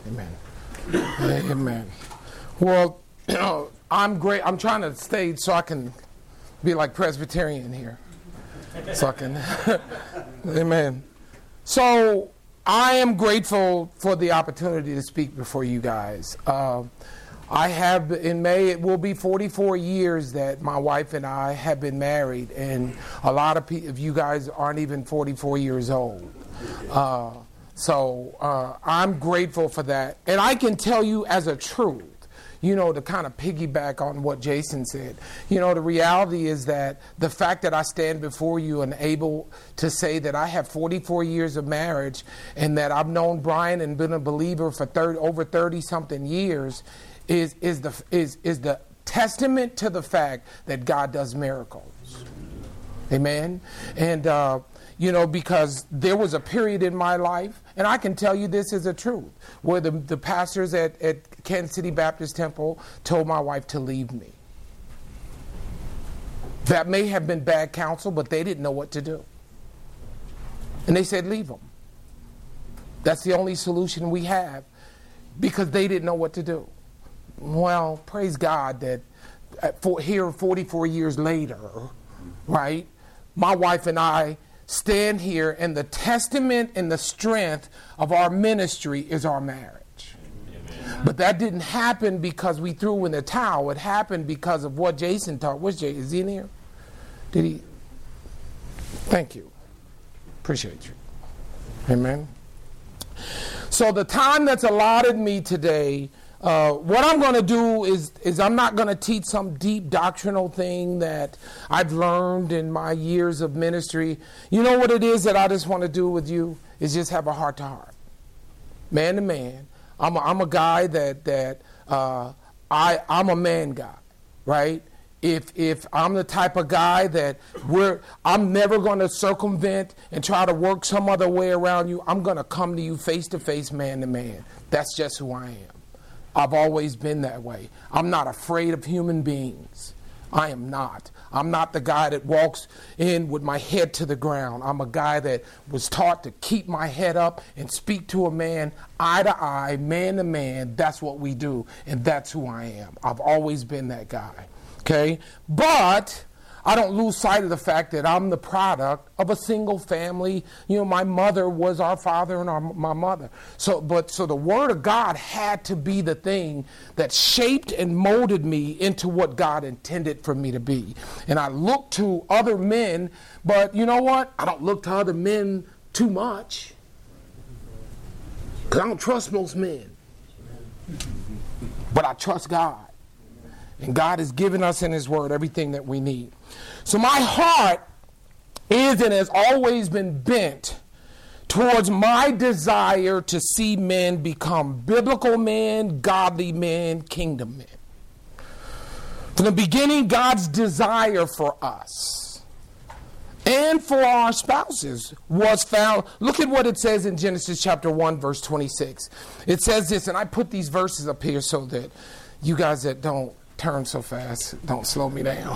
Amen. Amen. Well, I'm great. I'm trying to stay so I can be like Presbyterian here. So I can. Amen. So I am grateful for the opportunity to speak before you guys. I have, in May, it will be 44 years that my wife and I have been married, and a lot of you guys aren't even 44 years old. So I'm grateful for that. And I can tell you as a truth, to kind of piggyback on what Jason said, the reality is that the fact that I stand before you and able to say that I have 44 years of marriage and that I've known Brian and been a believer for over 30-something years is the testament to the fact that God does miracles. Amen? And, because there was a period in my life, and I can tell you this is a truth, where the pastors at Kansas City Baptist Temple told my wife to leave me. That may have been bad counsel, but they didn't know what to do. And they said, leave them. That's the only solution we have, because they didn't know what to do. Well, praise God that here 44 years later, right, my wife and I stand here, and the testament and the strength of our ministry is our marriage. Amen. But that didn't happen because we threw in the towel. It happened because of what Jason taught. Where's Jason? Is he in here? Did he? Thank you. Appreciate you. Amen. So the time that's allotted me today, what I'm going to do is I'm not going to teach some deep doctrinal thing that I've learned in my years of ministry. You know what it is that I just want to do with you is just have a heart to heart, man to man. I'm a guy that I'm a man guy, right? If I'm the type of guy that I'm never going to circumvent and try to work some other way around you. I'm going to come to you face to face, man to man. That's just who I am. I've always been that way. I'm not afraid of human beings. I am not. I'm not the guy that walks in with my head to the ground. I'm a guy that was taught to keep my head up and speak to a man eye to eye, man to man. That's what we do, and that's who I am. I've always been that guy, okay? But I don't lose sight of the fact that I'm the product of a single family. My mother was our father and my mother. So the Word of God had to be the thing that shaped and molded me into what God intended for me to be. And I look to other men, but you know what? I don't look to other men too much, because I don't trust most men. But I trust God. And God has given us in His Word everything that we need. So my heart is and has always been bent towards my desire to see men become biblical men, godly men, kingdom men. From the beginning, God's desire for us and for our spouses was found. Look at what it says in Genesis chapter 1, verse 26. It says this, and I put these verses up here so that you guys that don't turn so fast, don't slow me down.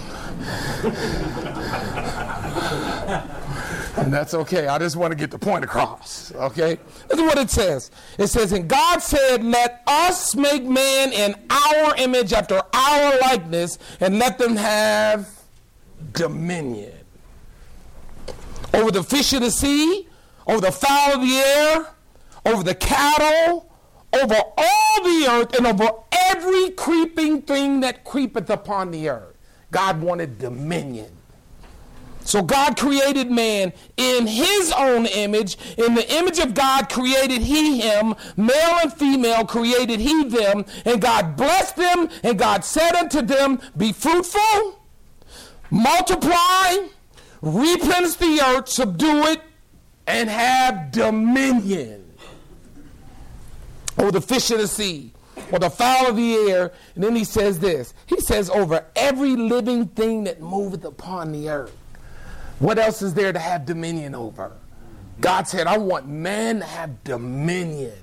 And that's okay. I just want to get the point across. Okay? Look at what it says. It says, and God said, let us make man in our image after our likeness, and let them have dominion over the fish of the sea, over the fowl of the air, over the cattle, over all the earth, and over every creeping thing that creepeth upon the earth. God wanted dominion. So God created man in His own image. In the image of God created He him. Male and female created He them. And God blessed them, and God said unto them, be fruitful, multiply, replenish the earth, subdue it, and have dominion over the fish of the sea, or the fowl of the air. And then He says this. He says, over every living thing that moveth upon the earth. What else is there to have dominion over? God said, I want man to have dominion.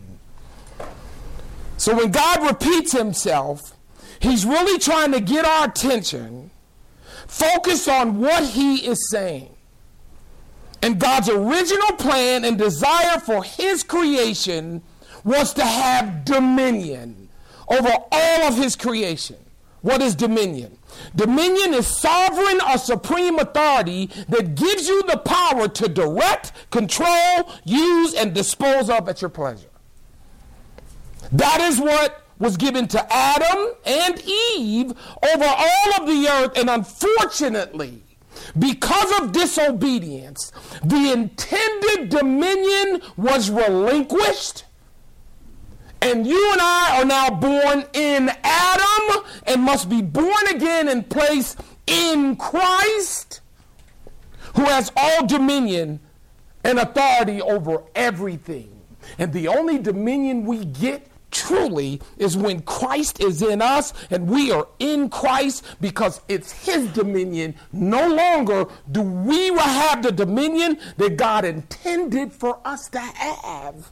So when God repeats Himself, He's really trying to get our attention, focus on what He is saying. And God's original plan and desire for His creation wants to have dominion over all of his creation. What is dominion? Dominion is sovereign or supreme authority that gives you the power to direct, control, use, and dispose of at your pleasure. That is what was given to Adam and Eve over all of the earth, and unfortunately, because of disobedience, the intended dominion was relinquished. And you and I are now born in Adam and must be born again and placed in Christ, who has all dominion and authority over everything. And the only dominion we get truly is when Christ is in us and we are in Christ, because it's his dominion. No longer do we have the dominion that God intended for us to have.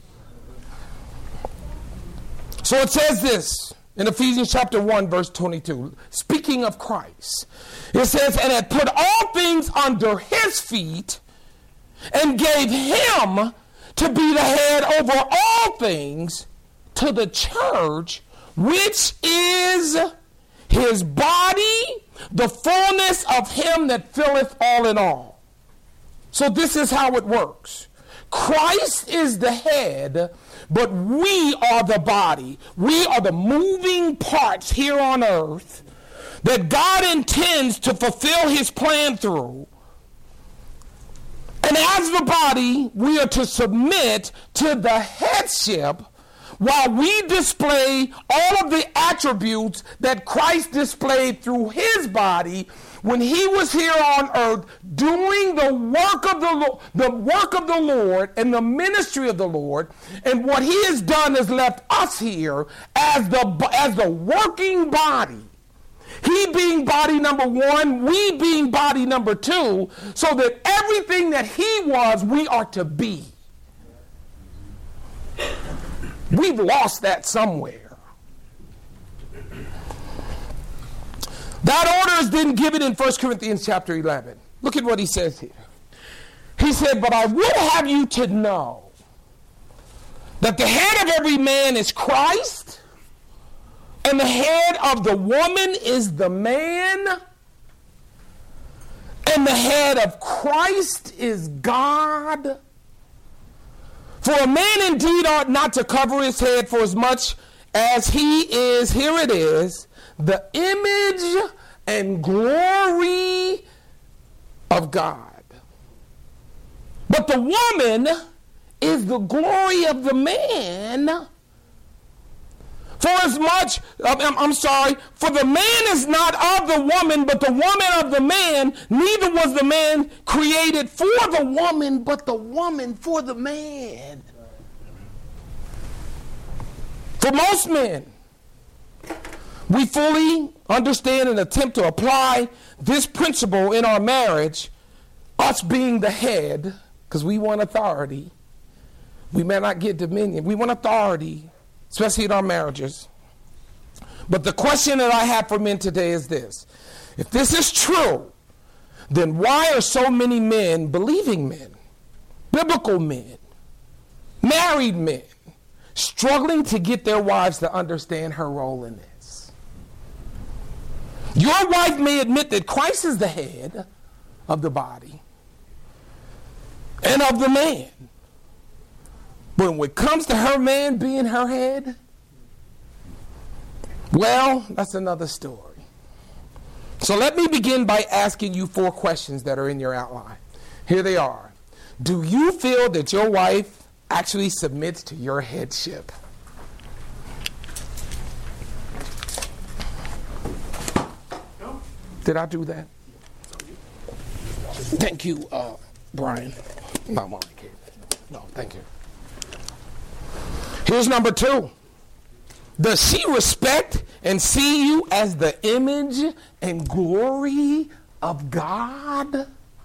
So it says this in Ephesians chapter 1, verse 22, speaking of Christ. It says, and had put all things under his feet and gave him to be the head over all things to the church, which is his body, the fullness of him that filleth all in all. So this is how it works. Christ is the head, but we are the body. We are the moving parts here on earth that God intends to fulfill his plan through. And as the body, we are to submit to the headship while we display all of the attributes that Christ displayed through his body when he was here on earth doing the work of the Lord and the ministry of the Lord. And what he has done is left us here as the working body. He being body number one, we being body number two, so that everything that he was, we are to be. We've lost that somewhere. That order is then given in 1 Corinthians chapter 11. Look at what he says here. He said, but I would have you to know that the head of every man is Christ, and the head of the woman is the man, and the head of Christ is God. For a man indeed ought not to cover his head, for as much as he is, here it is, the image and glory of God. But the woman is the glory of the man. For the man is not of the woman, but the woman of the man. Neither was the man created for the woman, but the woman for the man. For most men, we fully understand and attempt to apply this principle in our marriage, us being the head, because we want authority. We may not get dominion. We want authority, especially in our marriages. But the question that I have for men today is this. If this is true, then why are so many men, believing men, biblical men, married men, struggling to get their wives to understand her role in this? Your wife may admit that Christ is the head of the body and of the man. But when it comes to her man being her head, well, that's another story. So let me begin by asking you 4 questions that are in your outline. Here they are. Do you feel that your wife actually submits to your headship? No. Did I do that? Thank you, Brian. No, thank you. Here's number 2. Does she respect and see you as the image and glory of God?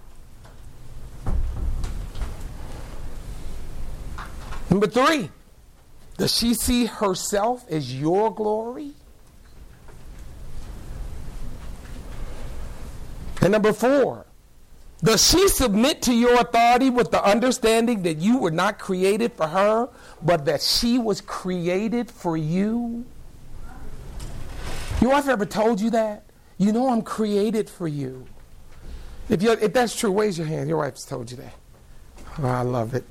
Number 3, does she see herself as your glory? And number 4, Does she submit to your authority with the understanding that you were not created for her, but that she was created for you? Your wife ever told you that? You know I'm created for you. If that's true, raise your hand. Your wife's told you that. Oh, I love it.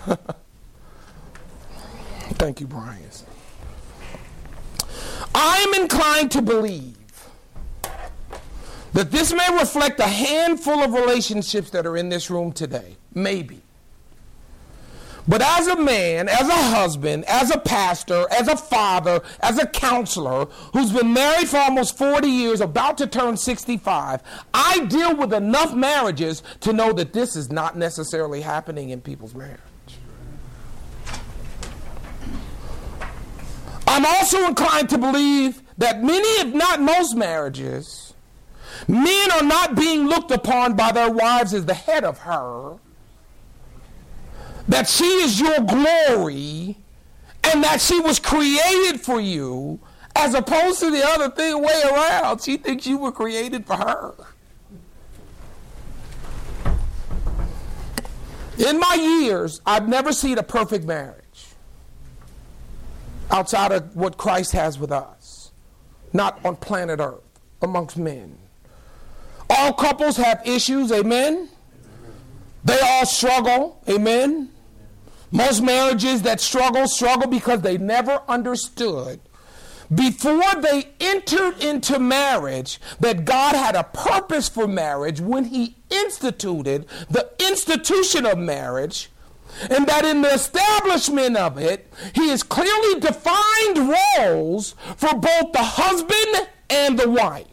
Thank you, Brian. I am inclined to believe that this may reflect a handful of relationships that are in this room today. Maybe. But as a man, as a husband, as a pastor, as a father, as a counselor who's been married for almost 40 years, about to turn 65, I deal with enough marriages to know that this is not necessarily happening in people's marriage. I'm also inclined to believe that many, if not most marriages, men are not being looked upon by their wives as the head of her, that she is your glory, and that she was created for you, as opposed to the other thing way around. She thinks you were created for her. In my years, I've never seen a perfect marriage outside of what Christ has with us, not on planet Earth, amongst men. All couples have issues, amen? They all struggle, amen? Most marriages that struggle because they never understood before they entered into marriage that God had a purpose for marriage when he instituted the institution of marriage, and that in the establishment of it, he has clearly defined roles for both the husband and the wife.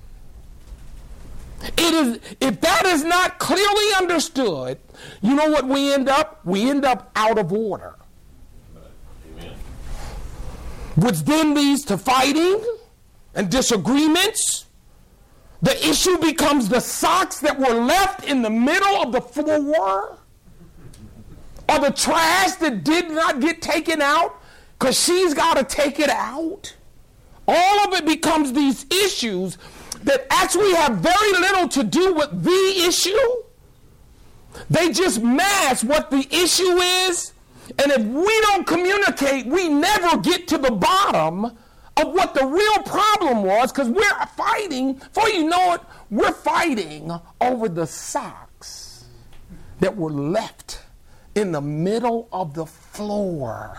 If that is not clearly understood, you know what we end up? We end up out of order. Amen. Which then leads to fighting and disagreements. The issue becomes the socks that were left in the middle of the floor, or the trash that did not get taken out because she's got to take it out. All of it becomes these issues that actually have very little to do with the issue. They just mask what the issue is. And if we don't communicate, we never get to the bottom of what the real problem was, because we're fighting, before you know it, we're fighting over the socks that were left in the middle of the floor.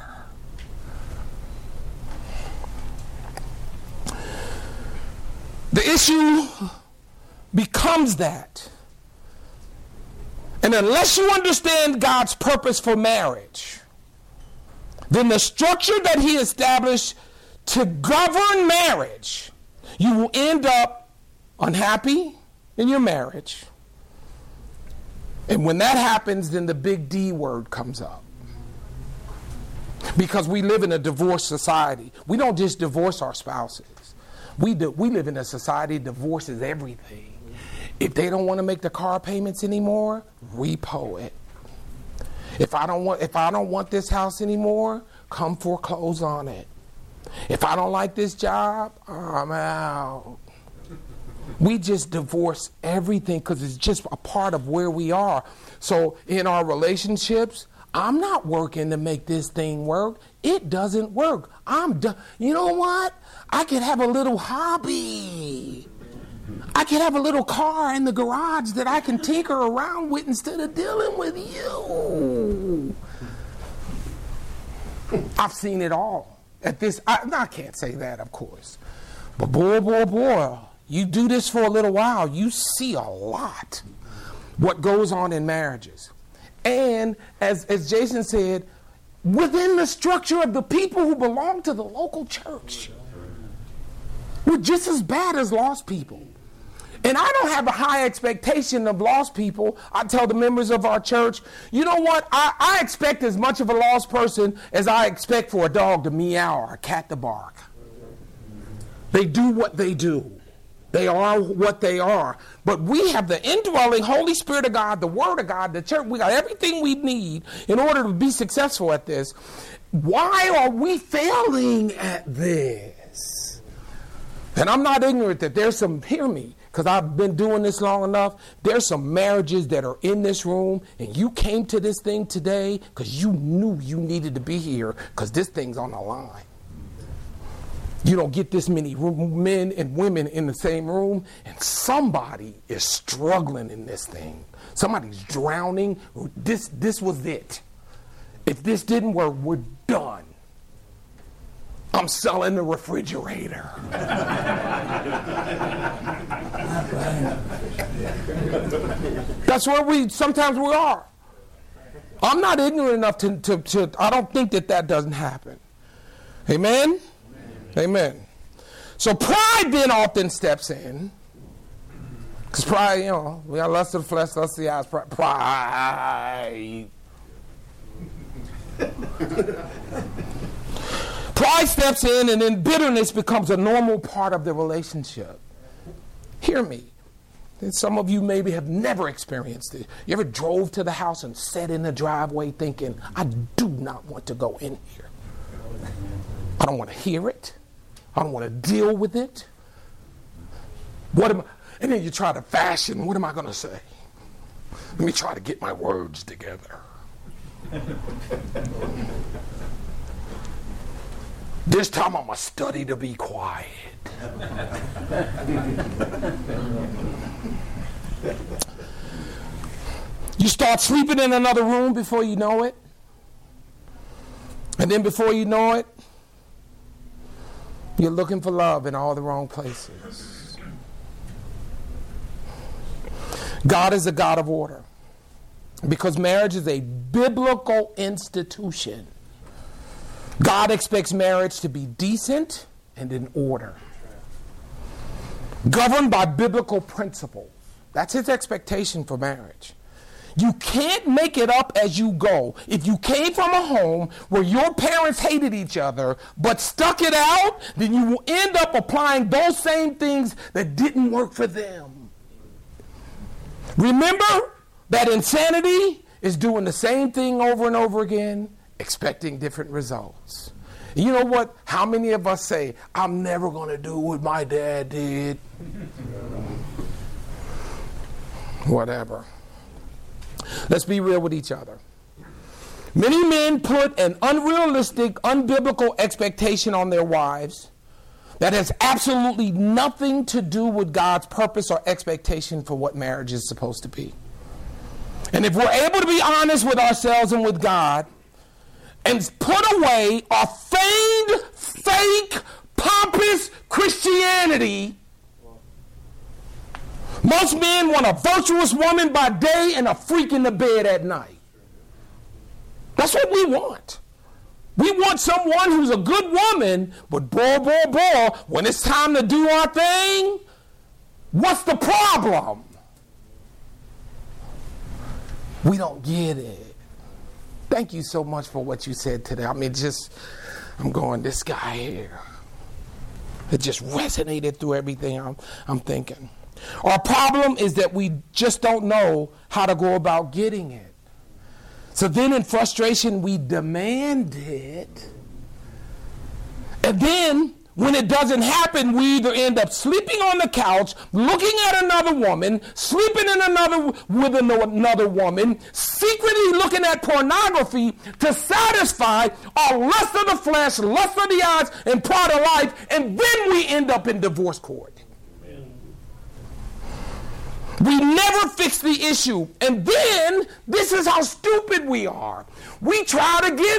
The issue becomes that. And unless you understand God's purpose for marriage, then the structure that he established to govern marriage, you will end up unhappy in your marriage. And when that happens, then the big D word comes up. Because we live in a divorced society. We don't just divorce our spouses. We live in a society that divorces everything. If they don't want to make the car payments anymore, repo it. If I don't want this house anymore, come foreclose on it. If I don't like this job, I'm out. We just divorce everything because it's just a part of where we are. So in our relationships, I'm not working to make this thing work. It doesn't work. I'm done. You know what? I could have a little hobby. I could have a little car in the garage that I can tinker around with instead of dealing with you. I've seen it all. At this, I can't say that, of course. But boy, you do this for a little while, you see a lot what goes on in marriages. And as Jason said, within the structure of the people who belong to the local church, we're just as bad as lost people. And I don't have a high expectation of lost people. I tell the members of our church, you know what? I expect as much of a lost person as I expect for a dog to meow or a cat to bark. They do what they do. They are what they are. But we have the indwelling Holy Spirit of God, the Word of God, the church. We got everything we need in order to be successful at this. Why are we failing at this? And I'm not ignorant that there's some, hear me, because I've been doing this long enough, there's some marriages that are in this room, and you came to this thing today because you knew you needed to be here because this thing's on the line. You don't get this many men and women in the same room, and somebody is struggling in this thing. Somebody's drowning. This was it. If this didn't work, we're done. I'm selling the refrigerator. That's where sometimes we are. I'm not ignorant enough to I don't think that doesn't happen. Amen? Amen. So pride then often steps in. Because pride, we got lust of the flesh, lust of the eyes, pride. Pride steps in, and then bitterness becomes a normal part of the relationship. Hear me. And some of you maybe have never experienced it. You ever drove to the house and sat in the driveway thinking, I do not want to go in here. I don't want to hear it. I don't want to deal with it. And then you try to fashion, what am I going to say? Let me try to get my words together. This time I'm going to study to be quiet. You start sleeping in another room before you know it. And then before you know it, you're looking for love in all the wrong places. God is a God of order. Because marriage is a biblical institution. God expects marriage to be decent and in order. Governed by biblical principles. That's his expectation for marriage. You can't make it up as you go. If you came from a home where your parents hated each other but stuck it out, then you will end up applying those same things that didn't work for them. Remember that insanity is doing the same thing over and over again, expecting different results. You know what? How many of us say, I'm never going to do what my dad did? Whatever. Let's be real with each other. Many men put an unrealistic, unbiblical expectation on their wives that has absolutely nothing to do with God's purpose or expectation for what marriage is supposed to be. And if we're able to be honest with ourselves and with God and put away our feigned, fake, pompous Christianity, most men want a virtuous woman by day and a freak in the bed at night. That's what we want. We want someone who's a good woman, but boy, when it's time to do our thing, what's the problem? We don't get it. Thank you so much for what you said today. I'm going, this guy here. It just resonated through everything I'm thinking. Our problem is that we just don't know how to go about getting it. So then in frustration, we demand it. And then when it doesn't happen, we either end up sleeping on the couch, looking at another woman, sleeping with another woman, secretly looking at pornography to satisfy our lust of the flesh, lust of the eyes, and pride of life, and then we end up in divorce court. We never fix the issue. And then, this is how stupid we are. We try to get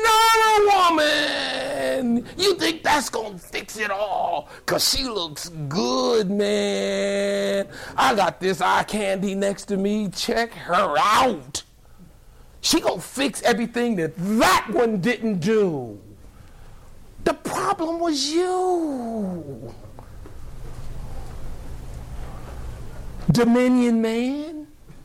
with another woman. You think that's going to fix it all? Because she looks good, man. I got this eye candy next to me. Check her out. She going to fix everything that one didn't do. The problem was you. Dominion man.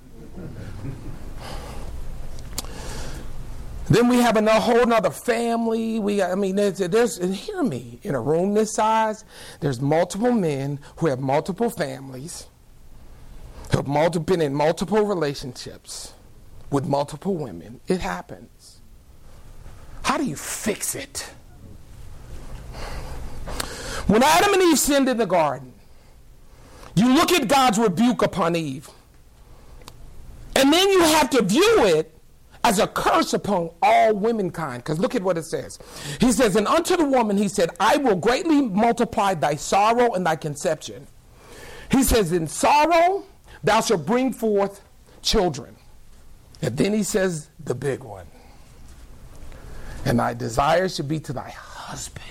Then we have a whole nother family. There's hear me, in a room this size, there's multiple men who have multiple families, who have been in multiple relationships with multiple women. It happens. How do you fix it? When Adam and Eve sinned in the garden, You look at God's rebuke upon Eve. And then you have to view it as a curse upon all womankind. Because look at what it says. He says, and unto the woman, he said, I will greatly multiply thy sorrow and thy conception. He says, in sorrow thou shalt bring forth children. And then he says the big one. And thy desire shall be to thy husband.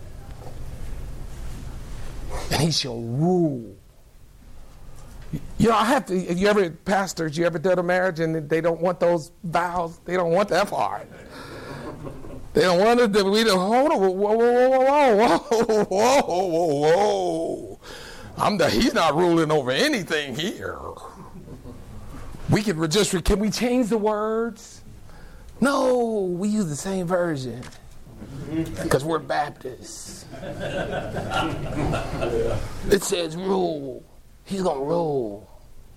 And he shall rule. You know, I have to, if you ever, pastors, you ever done a marriage and they don't want those vows? They don't want that part. They don't want it. We don't, hold on, whoa. He's not ruling over anything here. We can can we change the words? No, we use the same version because we're Baptists. It says rule. He's going to rule.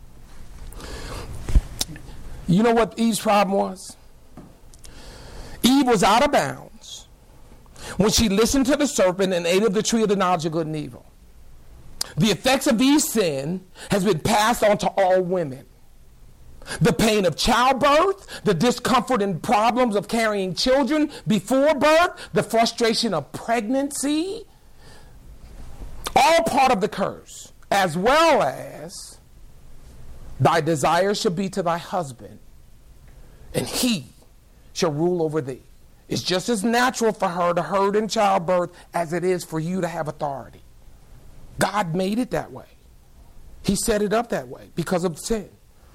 You know what Eve's problem was? Eve was out of bounds when she listened to the serpent and ate of the tree of the knowledge of good and evil. The effects of Eve's sin has been passed on to all women. The pain of childbirth, the discomfort and problems of carrying children before birth, the frustration of pregnancy, all part of the curse. As well as thy desire shall be to thy husband, and he shall rule over thee. It's just as natural for her to hurt in childbirth as it is for you to have authority. God made it that way. He set it up that way because of sin.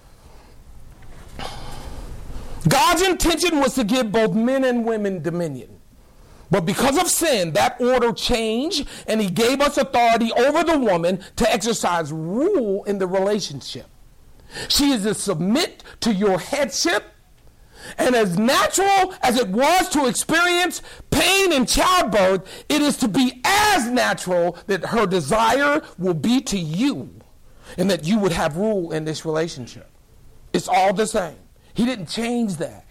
God's intention was to give both men and women dominion. But because of sin, that order changed, and he gave us authority over the woman to exercise rule in the relationship. She is to submit to your headship, and as natural as it was to experience pain in childbirth, it is to be as natural that her desire will be to you, and that you would have rule in this relationship. It's all the same. He didn't change that.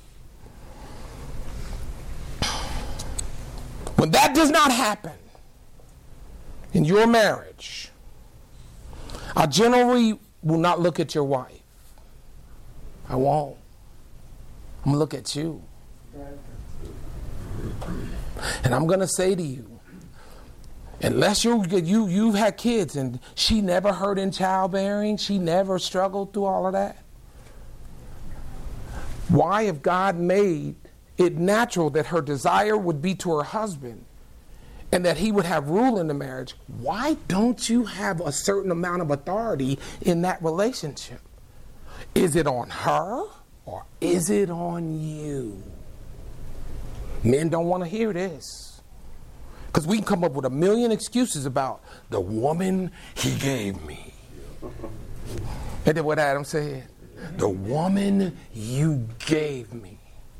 When that does not happen in your marriage, I generally will not look at your wife. I won't. I'm going to look at you. And I'm going to say to you, unless you've had kids and she never hurt in childbearing, she never struggled through all of that, why, if God made it natural that her desire would be to her husband and that he would have rule in the marriage, why don't you have a certain amount of authority in that relationship? Is it on her or is it on you? Men don't want to hear this because we can come up with a million excuses about the woman he gave me. And then what Adam said, the woman you gave me.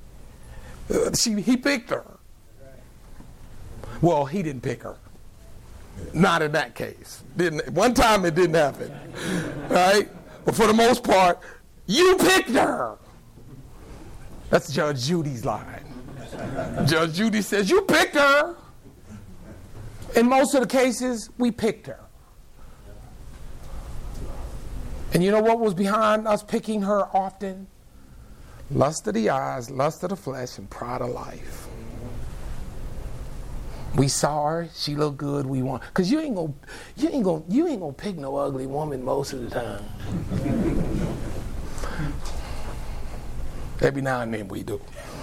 He picked her. Well, he didn't pick her. Not in that case. One time it didn't happen. Right? But for the most part, you picked her. That's Judge Judy's line. Judge Judy says, you picked her. In most of the cases, we picked her. And you know what was behind us picking her often? Lust of the eyes, lust of the flesh, and pride of life. We saw her, she looked good, we want. Because you ain't gonna pick no ugly woman most of the time. Every now and then we do.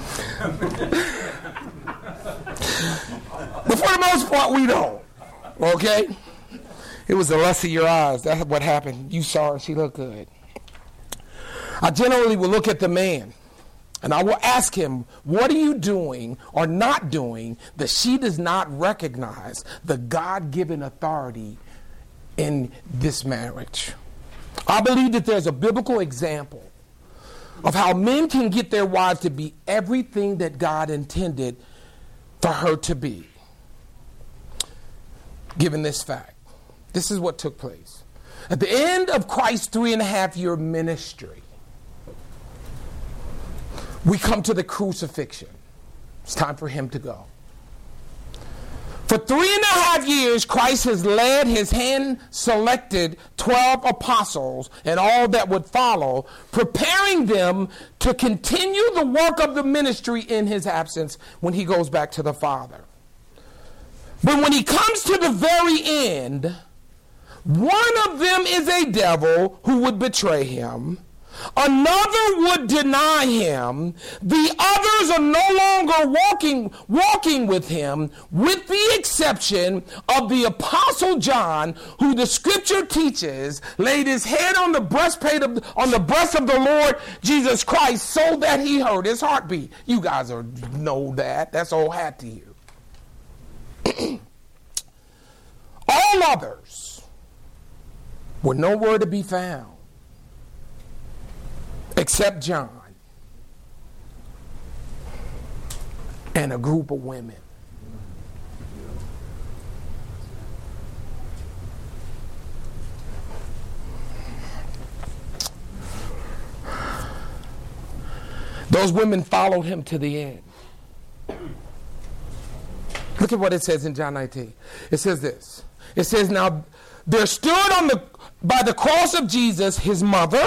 But for the most part, we don't. Okay? It was the lust of your eyes. That's what happened. You saw her, she looked good. I generally will look at the man and I will ask him, what are you doing or not doing that she does not recognize the God-given authority in this marriage? I believe that there's a biblical example of how men can get their wives to be everything that God intended for her to be. Given this fact, this is what took place. At the end of Christ's 3.5-year ministry, we come to the crucifixion. It's time for him to go. For 3.5 years, Christ has led his hand-selected 12 apostles and all that would follow, preparing them to continue the work of the ministry in his absence when he goes back to the Father. But when he comes to the very end, one of them is a devil who would betray him. Another would deny him. The others are no longer walking with him, with the exception of the Apostle John, who the scripture teaches laid his head on the breast of the Lord Jesus Christ so that he heard his heartbeat. You guys know that. That's old hat to you. All others were nowhere to be found except John and a group of women. Those women followed him to the end. Look at what it says in John 19. It says this. It says, now there stood by the cross of Jesus his mother's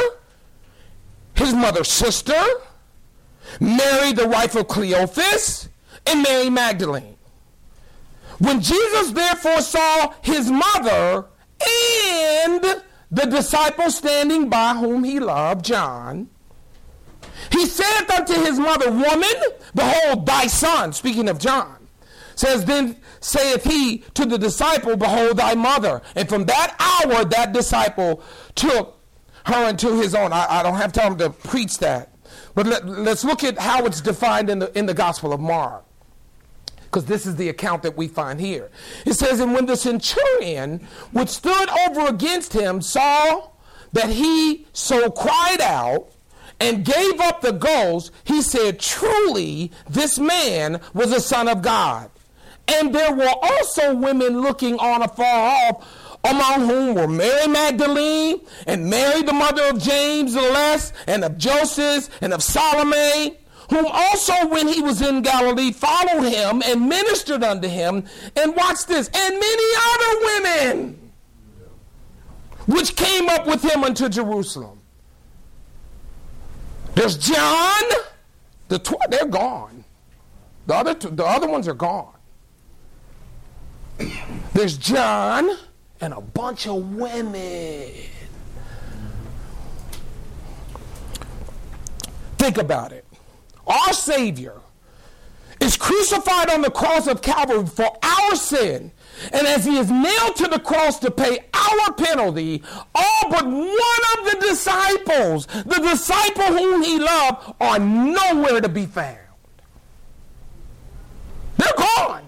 sister, Mary the wife of Cleophas, and Mary Magdalene. When Jesus therefore saw his mother and the disciple standing by whom he loved, John, he saith unto his mother, Woman, behold thy son, speaking of John. Says, then saith he to the disciple, Behold thy mother. And from that hour that disciple took her into his own. I don't have time to preach that. But let's look at how it's defined in the Gospel of Mark, because this is the account that we find here. It says, and when the centurion which stood over against him saw that he so cried out and gave up the ghost, he said, Truly this man was a son of God. And there were also women looking on afar off, among whom were Mary Magdalene, and Mary the mother of James the Less, and of Joseph, and of Salome, whom also when he was in Galilee followed him and ministered unto him. And watch this, and many other women, which came up with him unto Jerusalem. There's John, they're gone. The other ones are gone. There's John and a bunch of women. Think about it. Our Savior is crucified on the cross of Calvary for our sin. And as he is nailed to the cross to pay our penalty, all but one of the disciple whom he loved, are nowhere to be found. They're gone.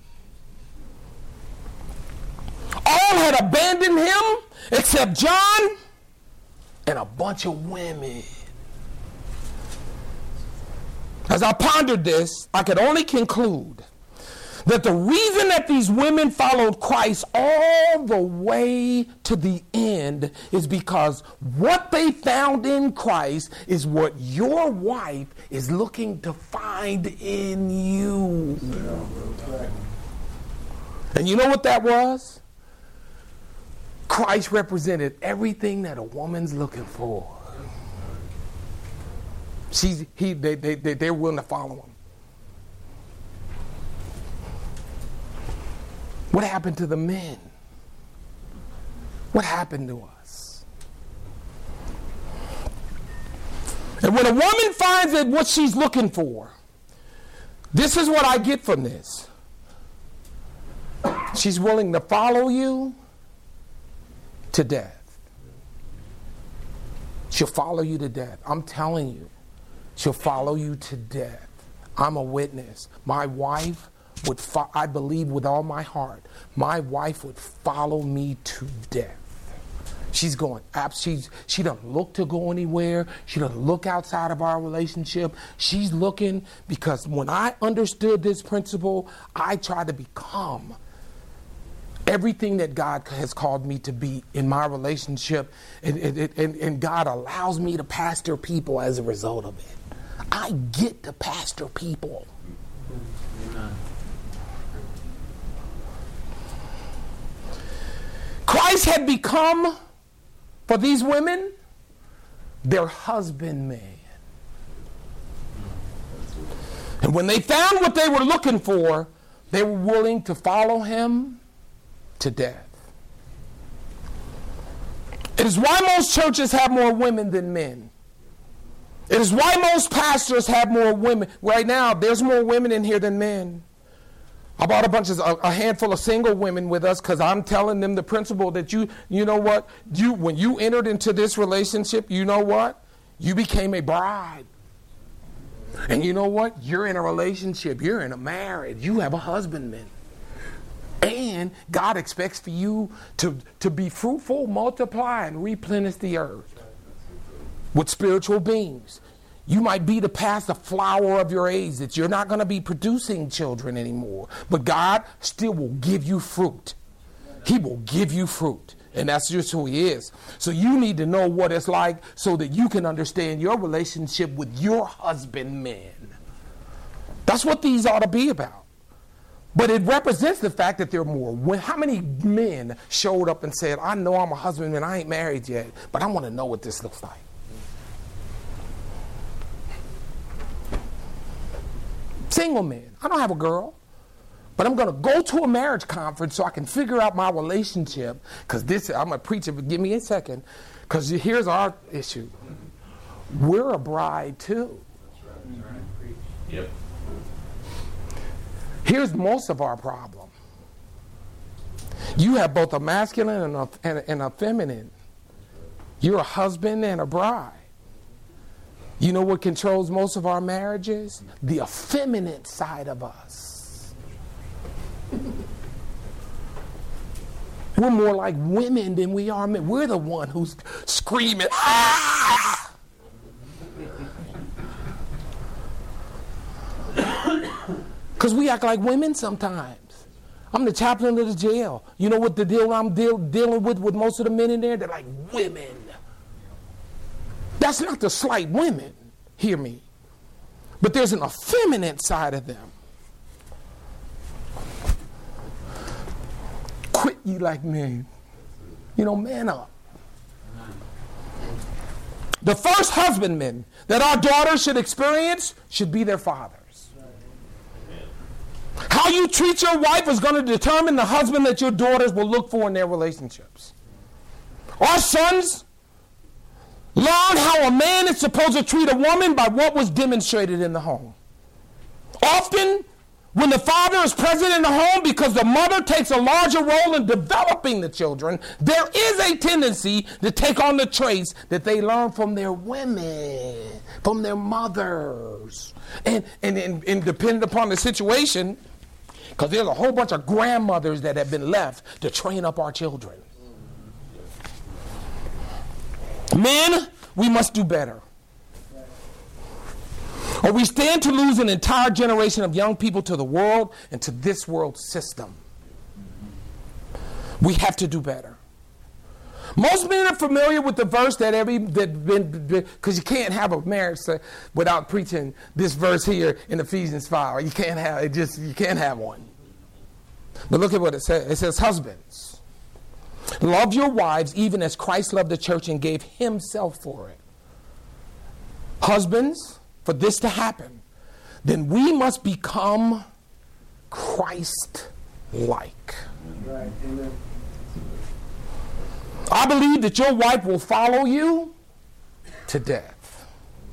All had abandoned him except John and a bunch of women. As I pondered this, I could only conclude that the reason that these women followed Christ all the way to the end is because what they found in Christ is what your wife is looking to find in you. And you know what that was? Christ represented everything that a woman's looking for. They're willing to follow him. What happened to the men? What happened to us? And when a woman finds that what she's looking for, this is what I get from this. She's willing to follow you to death. She'll follow you to death. I'm telling you, she'll follow you to death. I'm a witness. My wife would, I believe with all my heart, my wife would follow me to death. She's going, she doesn't look to go anywhere. She doesn't look outside of our relationship. She's looking because when I understood this principle, I tried to become everything that God has called me to be in my relationship, and God allows me to pastor people as a result of it. I get to pastor people. Christ had become, for these women, their husbandman. And when they found what they were looking for, they were willing to follow him to death. It is why most churches have more women than men. It is why most pastors have more women. Right now, there's more women in here than men. I brought a handful of single women with us because I'm telling them the principle that you know what? When you entered into this relationship, you know what? You became a bride. And you know what? You're in a relationship. You're in a marriage. You have a husbandman. And God expects for you to be fruitful, multiply, and replenish the earth with spiritual beings. You might be past the flower of your age, that you're not going to be producing children anymore. But God still will give you fruit. He will give you fruit. And that's just who he is. So you need to know what it's like so that you can understand your relationship with your husbandman. That's what these ought to be about. But it represents the fact that there are more. How many men showed up and said, I know I'm a husbandman, I ain't married yet, but I want to know what this looks like. Single men. I don't have a girl, but I'm going to go to a marriage conference so I can figure out my relationship. Because I'm a preacher, but give me a second. Because here's our issue. We're a bride too. That's right. Yep. Here's most of our problem. You have both a masculine and a feminine. You're a husband and a bride. You know what controls most of our marriages? The effeminate side of us. We're more like women than we are men. We're the one who's screaming, ah! Because we act like women sometimes. I'm the chaplain of the jail. You know what the deal I'm dealing with most of the men in there? They're like women. That's not to slight women, hear me. But there's an effeminate side of them. Quit you like men. Man up. The first husbandmen that our daughters should experience should be their fathers. How you treat your wife is going to determine the husband that your daughters will look for in their relationships. Our sons learn how a man is supposed to treat a woman by what was demonstrated in the home. Often, when the father is present in the home because the mother takes a larger role in developing the children, there is a tendency to take on the traits that they learn from their women, from their mothers. And depending upon the situation, because there's a whole bunch of grandmothers that have been left to train up our children. Men, we must do better. Or we stand to lose an entire generation of young people to the world and to this world system. We have to do better. Most men are familiar with the verse because you can't have a marriage without preaching this verse here in Ephesians 5. You can't have one. But look at what it says. It says, husbands, love your wives even as Christ loved the church and gave himself for it. Husbands, for this to happen, then we must become Christ-like. Right. Amen. I believe that your wife will follow you to death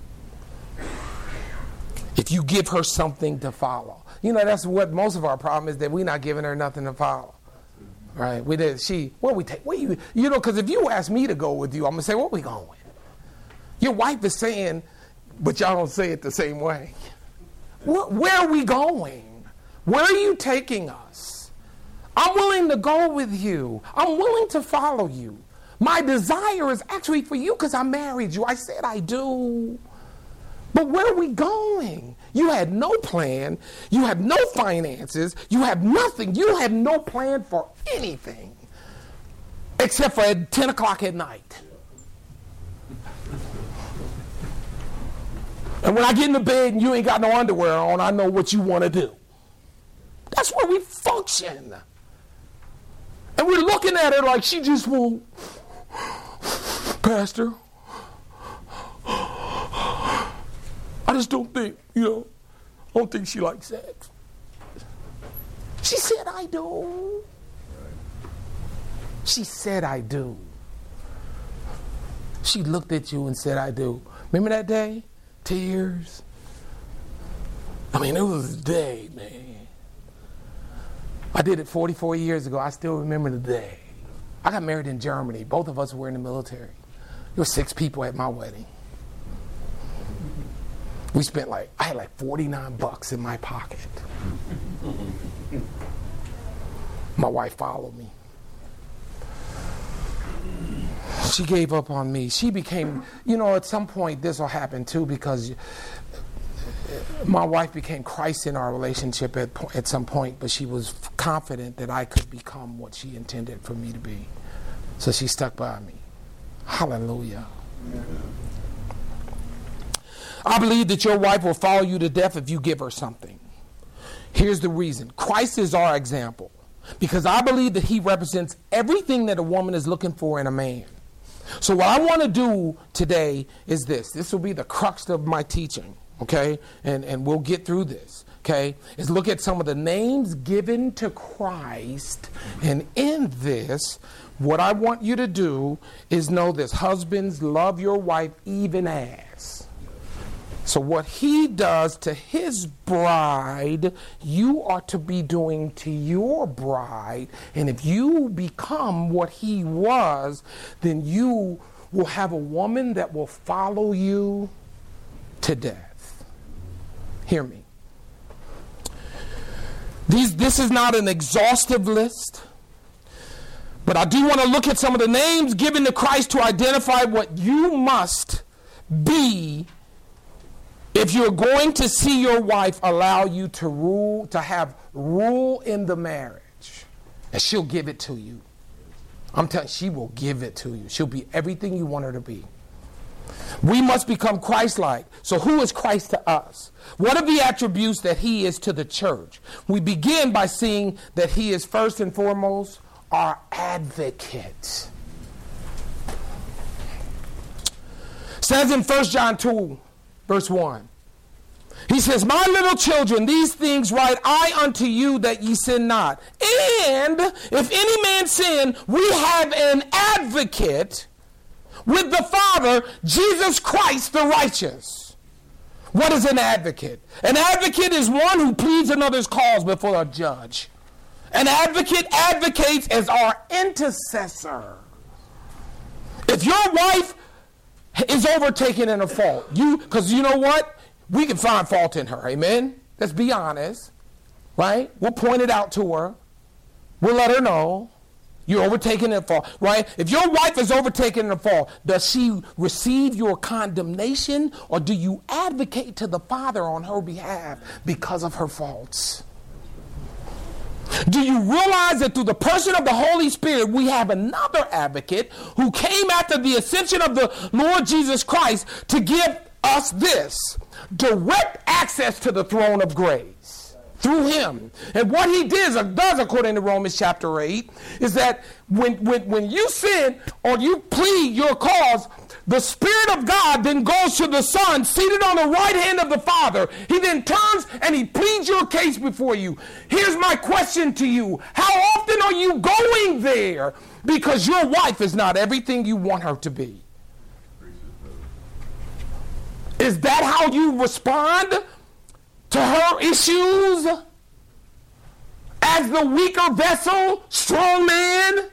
if you give her something to follow. That's what most of our problem is, that we're not giving her nothing to follow. Right? Because if you ask me to go with you, I'm going to say, where we going? Your wife is saying, but y'all don't say it the same way. Where are we going? Where are you taking us? I'm willing to go with you. I'm willing to follow you. My desire is actually for you because I married you. I said I do. But where are we going? You had no plan. You have no finances. You have nothing. You have no plan for anything except for at 10 o'clock at night. And when I get in the bed and you ain't got no underwear on, I know what you want to do. That's where we function. And we're looking at her like she just won't. Pastor, I just don't think, I don't think she likes sex. She said, I do. She said, I do. She looked at you and said, I do. Remember that day? Tears. I mean, it was a day, man. I did it 44 years ago. I still remember the day. I got married in Germany. Both of us were in the military. There were 6 people at my wedding. We spent I had like $49 in my pocket. My wife followed me. She gave up on me. She became, at some point this will happen too, because my wife became Christ in our relationship at some point, but she was confident that I could become what she intended for me to be. So she stuck by me. Hallelujah. I believe that your wife will follow you to death if you give her something. Here's the reason. Christ is our example, because I believe that he represents everything that a woman is looking for in a man. So what I want to do today is this. This will be the crux of my teaching, okay? And we'll get through this, okay? Is look at some of the names given to Christ. And in this, what I want you to do is know this. Husbands, love your wife even as. So what he does to his bride, you are to be doing to your bride. And if you become what he was, then you will have a woman that will follow you to death. Hear me. This is not an exhaustive list, but I do want to look at some of the names given to Christ to identify what you must be if you're going to see your wife allow you to rule, to have rule in the marriage. And she'll give it to you. I'm telling you, she will give it to you. She'll be everything you want her to be. We must become Christ-like. So who is Christ to us? What are the attributes that he is to the church? We begin by seeing that he is first and foremost our advocate. It says in 1 John 2, verse 1. He says, my little children, these things write I unto you that ye sin not. And if any man sin, we have an advocate with the Father, Jesus Christ the righteous. What is an advocate? An advocate is one who pleads another's cause before a judge. An advocate advocates as our intercessor. If your wife is overtaken in a fault, because you know what? We can find fault in her, amen? Let's be honest, right? We'll point it out to her. We'll let her know you're overtaken in a fault, right? If your wife is overtaken in a fault, does she receive your condemnation, or do you advocate to the Father on her behalf because of her faults? Do you realize that through the person of the Holy Spirit, we have another advocate who came after the ascension of the Lord Jesus Christ to give us this direct access to the throne of grace through him? And what he does according to Romans chapter 8 is that when you sin or you plead your cause, the Spirit of God then goes to the Son seated on the right hand of the Father. He then turns and he pleads your case before you. Here's my question to you. How often are you going there because your wife is not everything you want her to be? Is that how you respond to her issues? As the weaker vessel, strong man?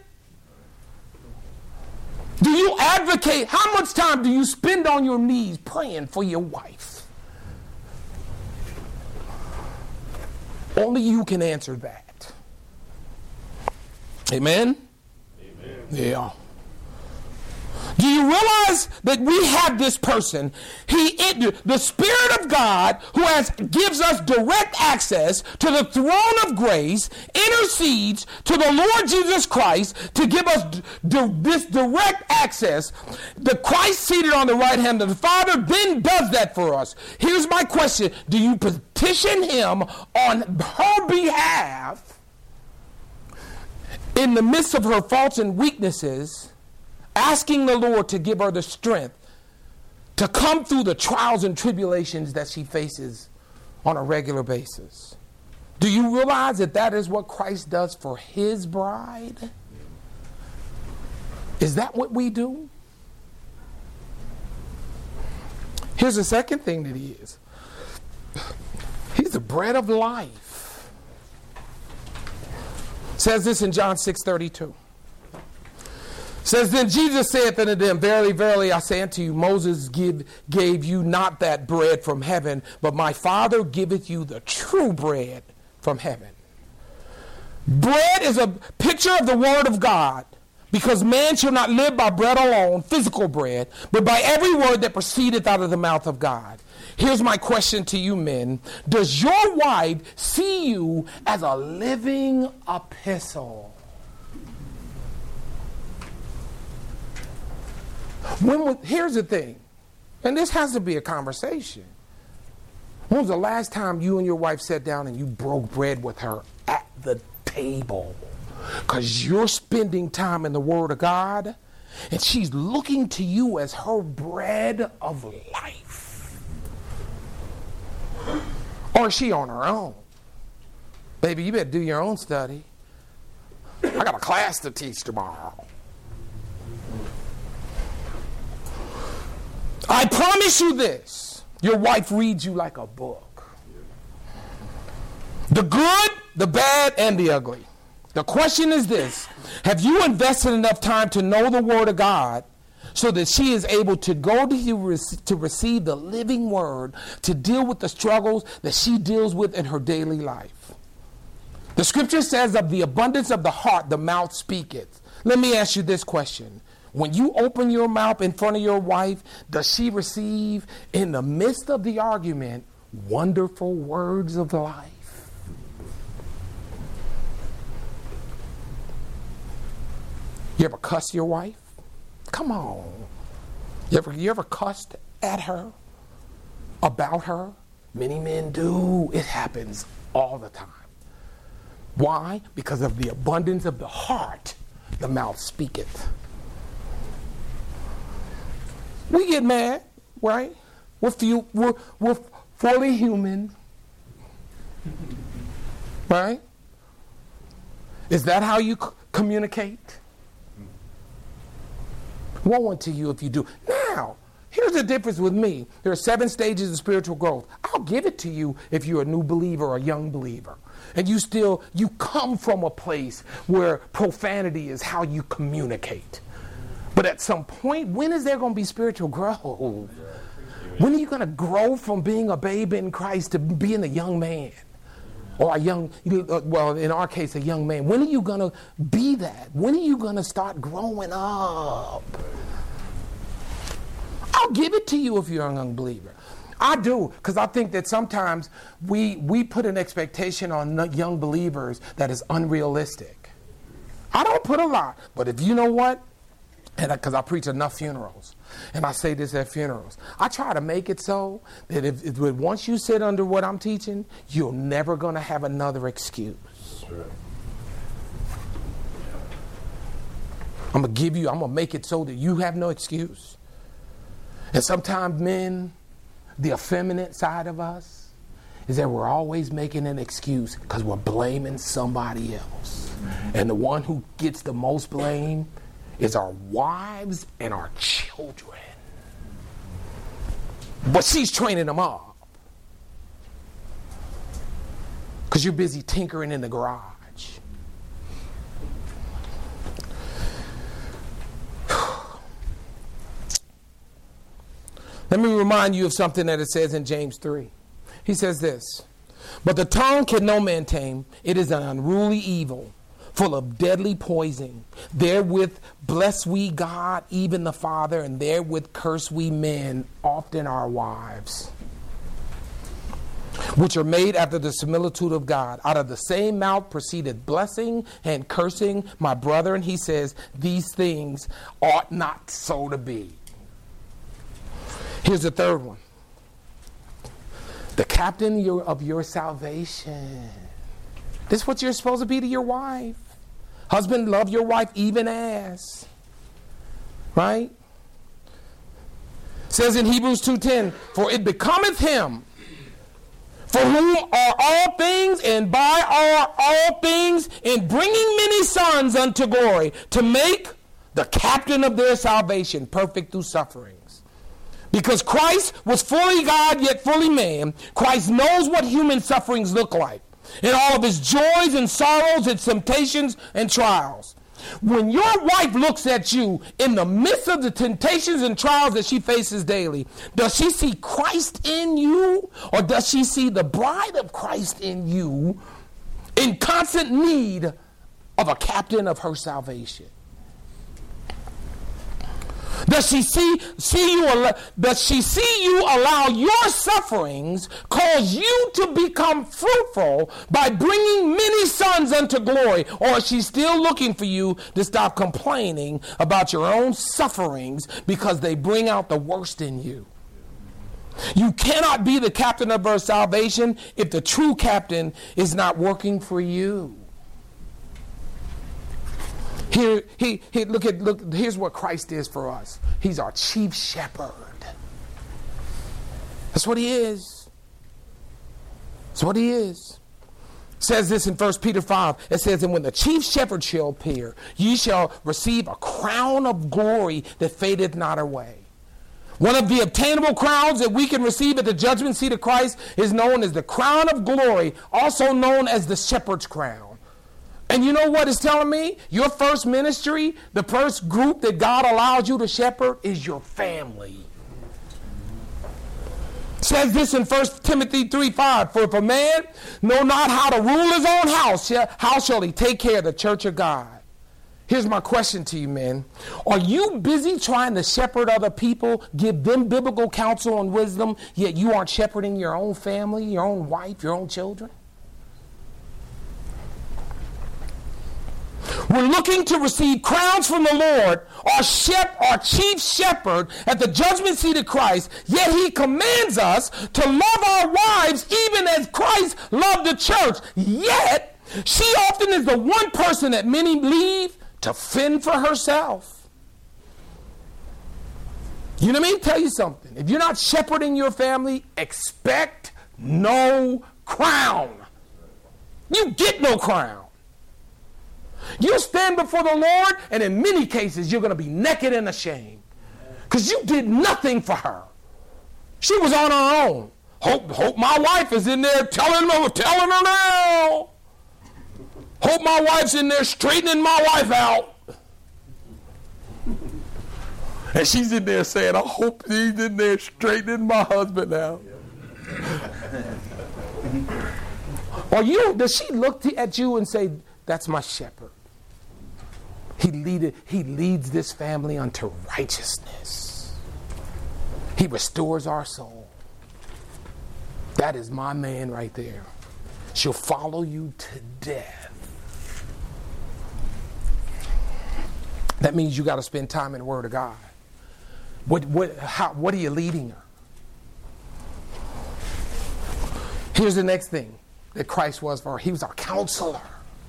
Do you advocate? How much time do you spend on your knees praying for your wife? Only you can answer that. Amen? Amen. Yeah. Do you realize that we have this person? The Spirit of God, who gives us direct access to the throne of grace, intercedes to the Lord Jesus Christ to give us this direct access. The Christ seated on the right hand of the Father then does that for us. Here's my question. Do you petition him on her behalf in the midst of her faults and weaknesses, asking the Lord to give her the strength to come through the trials and tribulations that she faces on a regular basis. Do you realize that that is what Christ does for his bride? Is that what we do? Here's the second thing that he is. He's the bread of life. Says this in John 6:32. Says, then Jesus saith unto them, verily, verily, I say unto you, Moses gave you not that bread from heaven, but my Father giveth you the true bread from heaven. Bread is a picture of the word of God, because man shall not live by bread alone, physical bread, but by every word that proceedeth out of the mouth of God. Here's my question to you men. Does your wife see you as a living epistle? Here's the thing, and this has to be a conversation. When was the last time you and your wife sat down and you broke bread with her at the table? Because you're spending time in the Word of God, and she's looking to you as her bread of life. Or is she on her own? Baby, you better do your own study. I got a class to teach tomorrow. I promise you this, your wife reads you like a book. The good, the bad, and the ugly. The question is this: have you invested enough time to know the Word of God so that she is able to go to you to receive the living Word, to deal with the struggles that she deals with in her daily life? The scripture says, of the abundance of the heart, the mouth speaketh. Let me ask you this question. When you open your mouth in front of your wife, does she receive, in the midst of the argument, wonderful words of life? You ever cuss your wife? Come on. You ever cussed at her? About her? Many men do. It happens all the time. Why? Because of the abundance of the heart, the mouth speaketh. We get mad, right? We're fully human, right? Is that how you communicate? Woe unto you if you do. Now, here's the difference with me. There are 7 stages of spiritual growth. I'll give it to you if you're a new believer or a young believer. And you come from a place where profanity is how you communicate. But at some point, when is there going to be spiritual growth? When are you going to grow from being a babe in Christ to being a young man? Or a young, well, in our case, a young man. When are you going to be that? When are you going to start growing up? I'll give it to you if you're a young believer. I do, because I think that sometimes we put an expectation on young believers that is unrealistic. I don't put a lot, but if you know what? And because I preach enough funerals, and I say this at funerals, I try to make it so that if once you sit under what I'm teaching, you're never going to have another excuse. Right. I'm going to make it so that you have no excuse. And sometimes men, the effeminate side of us, is that we're always making an excuse because we're blaming somebody else. And the one who gets the most blame is our wives and our children. But she's training them up because you're busy tinkering in the garage. Let me remind you of something that it says in James 3. He says this: but the tongue can no man tame. It is an unruly evil, full of deadly poison. Therewith bless we God, even the Father, and therewith curse we men, often our wives, which are made after the similitude of God. Out of the same mouth proceeded blessing and cursing, my brother. And he says, these things ought not so to be. Here's the third one. The captain of your salvation. This is what you're supposed to be to your wife. Husband, love your wife even as. Right? It says in Hebrews 2:10, for it becometh him for whom are all things, and by all things, in bringing many sons unto glory, to make the captain of their salvation perfect through sufferings. Because Christ was fully God, yet fully man, Christ knows what human sufferings look like, in all of his joys and sorrows, its temptations and trials. When your wife looks at you in the midst of the temptations and trials that she faces daily, does she see Christ in you, or does she see the bride of Christ in you in constant need of a captain of her salvation? Does she see you allow your sufferings cause you to become fruitful by bringing many sons unto glory? Or is she still looking for you to stop complaining about your own sufferings because they bring out the worst in you? You cannot be the captain of her salvation if the true captain is not working for you. Here's what Christ is for us. He's our chief shepherd. That's what he is. That's what he is. It says this in 1 Peter 5. It says, and when the chief shepherd shall appear, ye shall receive a crown of glory that fadeth not away. One of the obtainable crowns that we can receive at the judgment seat of Christ is known as the crown of glory, also known as the shepherd's crown. And you know what it's telling me? Your first ministry, the first group that God allows you to shepherd is your family. It says this in 1 Timothy 3:5. For if a man know not how to rule his own house, how shall he take care of the church of God? Here's my question to you, men. Are you busy trying to shepherd other people, give them biblical counsel and wisdom, yet you aren't shepherding your own family, your own wife, your own children? We're looking to receive crowns from the Lord, our chief shepherd at the judgment seat of Christ, yet he commands us to love our wives even as Christ loved the church. Yet, she often is the one person that many leave to fend for herself. You know what I mean? Tell you something. If you're not shepherding your family, expect no crown. You get no crown. You stand before the Lord, and in many cases, you're going to be naked and ashamed. Because you did nothing for her. She was on her own. Hope my wife is in there telling her now. Hope my wife's in there straightening my wife out. And she's in there saying, I hope he's in there straightening my husband out. Does she look at you and say, that's my shepherd? He leads this family unto righteousness. He restores our soul. That is my man right there. She'll follow you to death. That means you got to spend time in the Word of God. What are you leading her? Here's the next thing that Christ was for her. He was our counselor.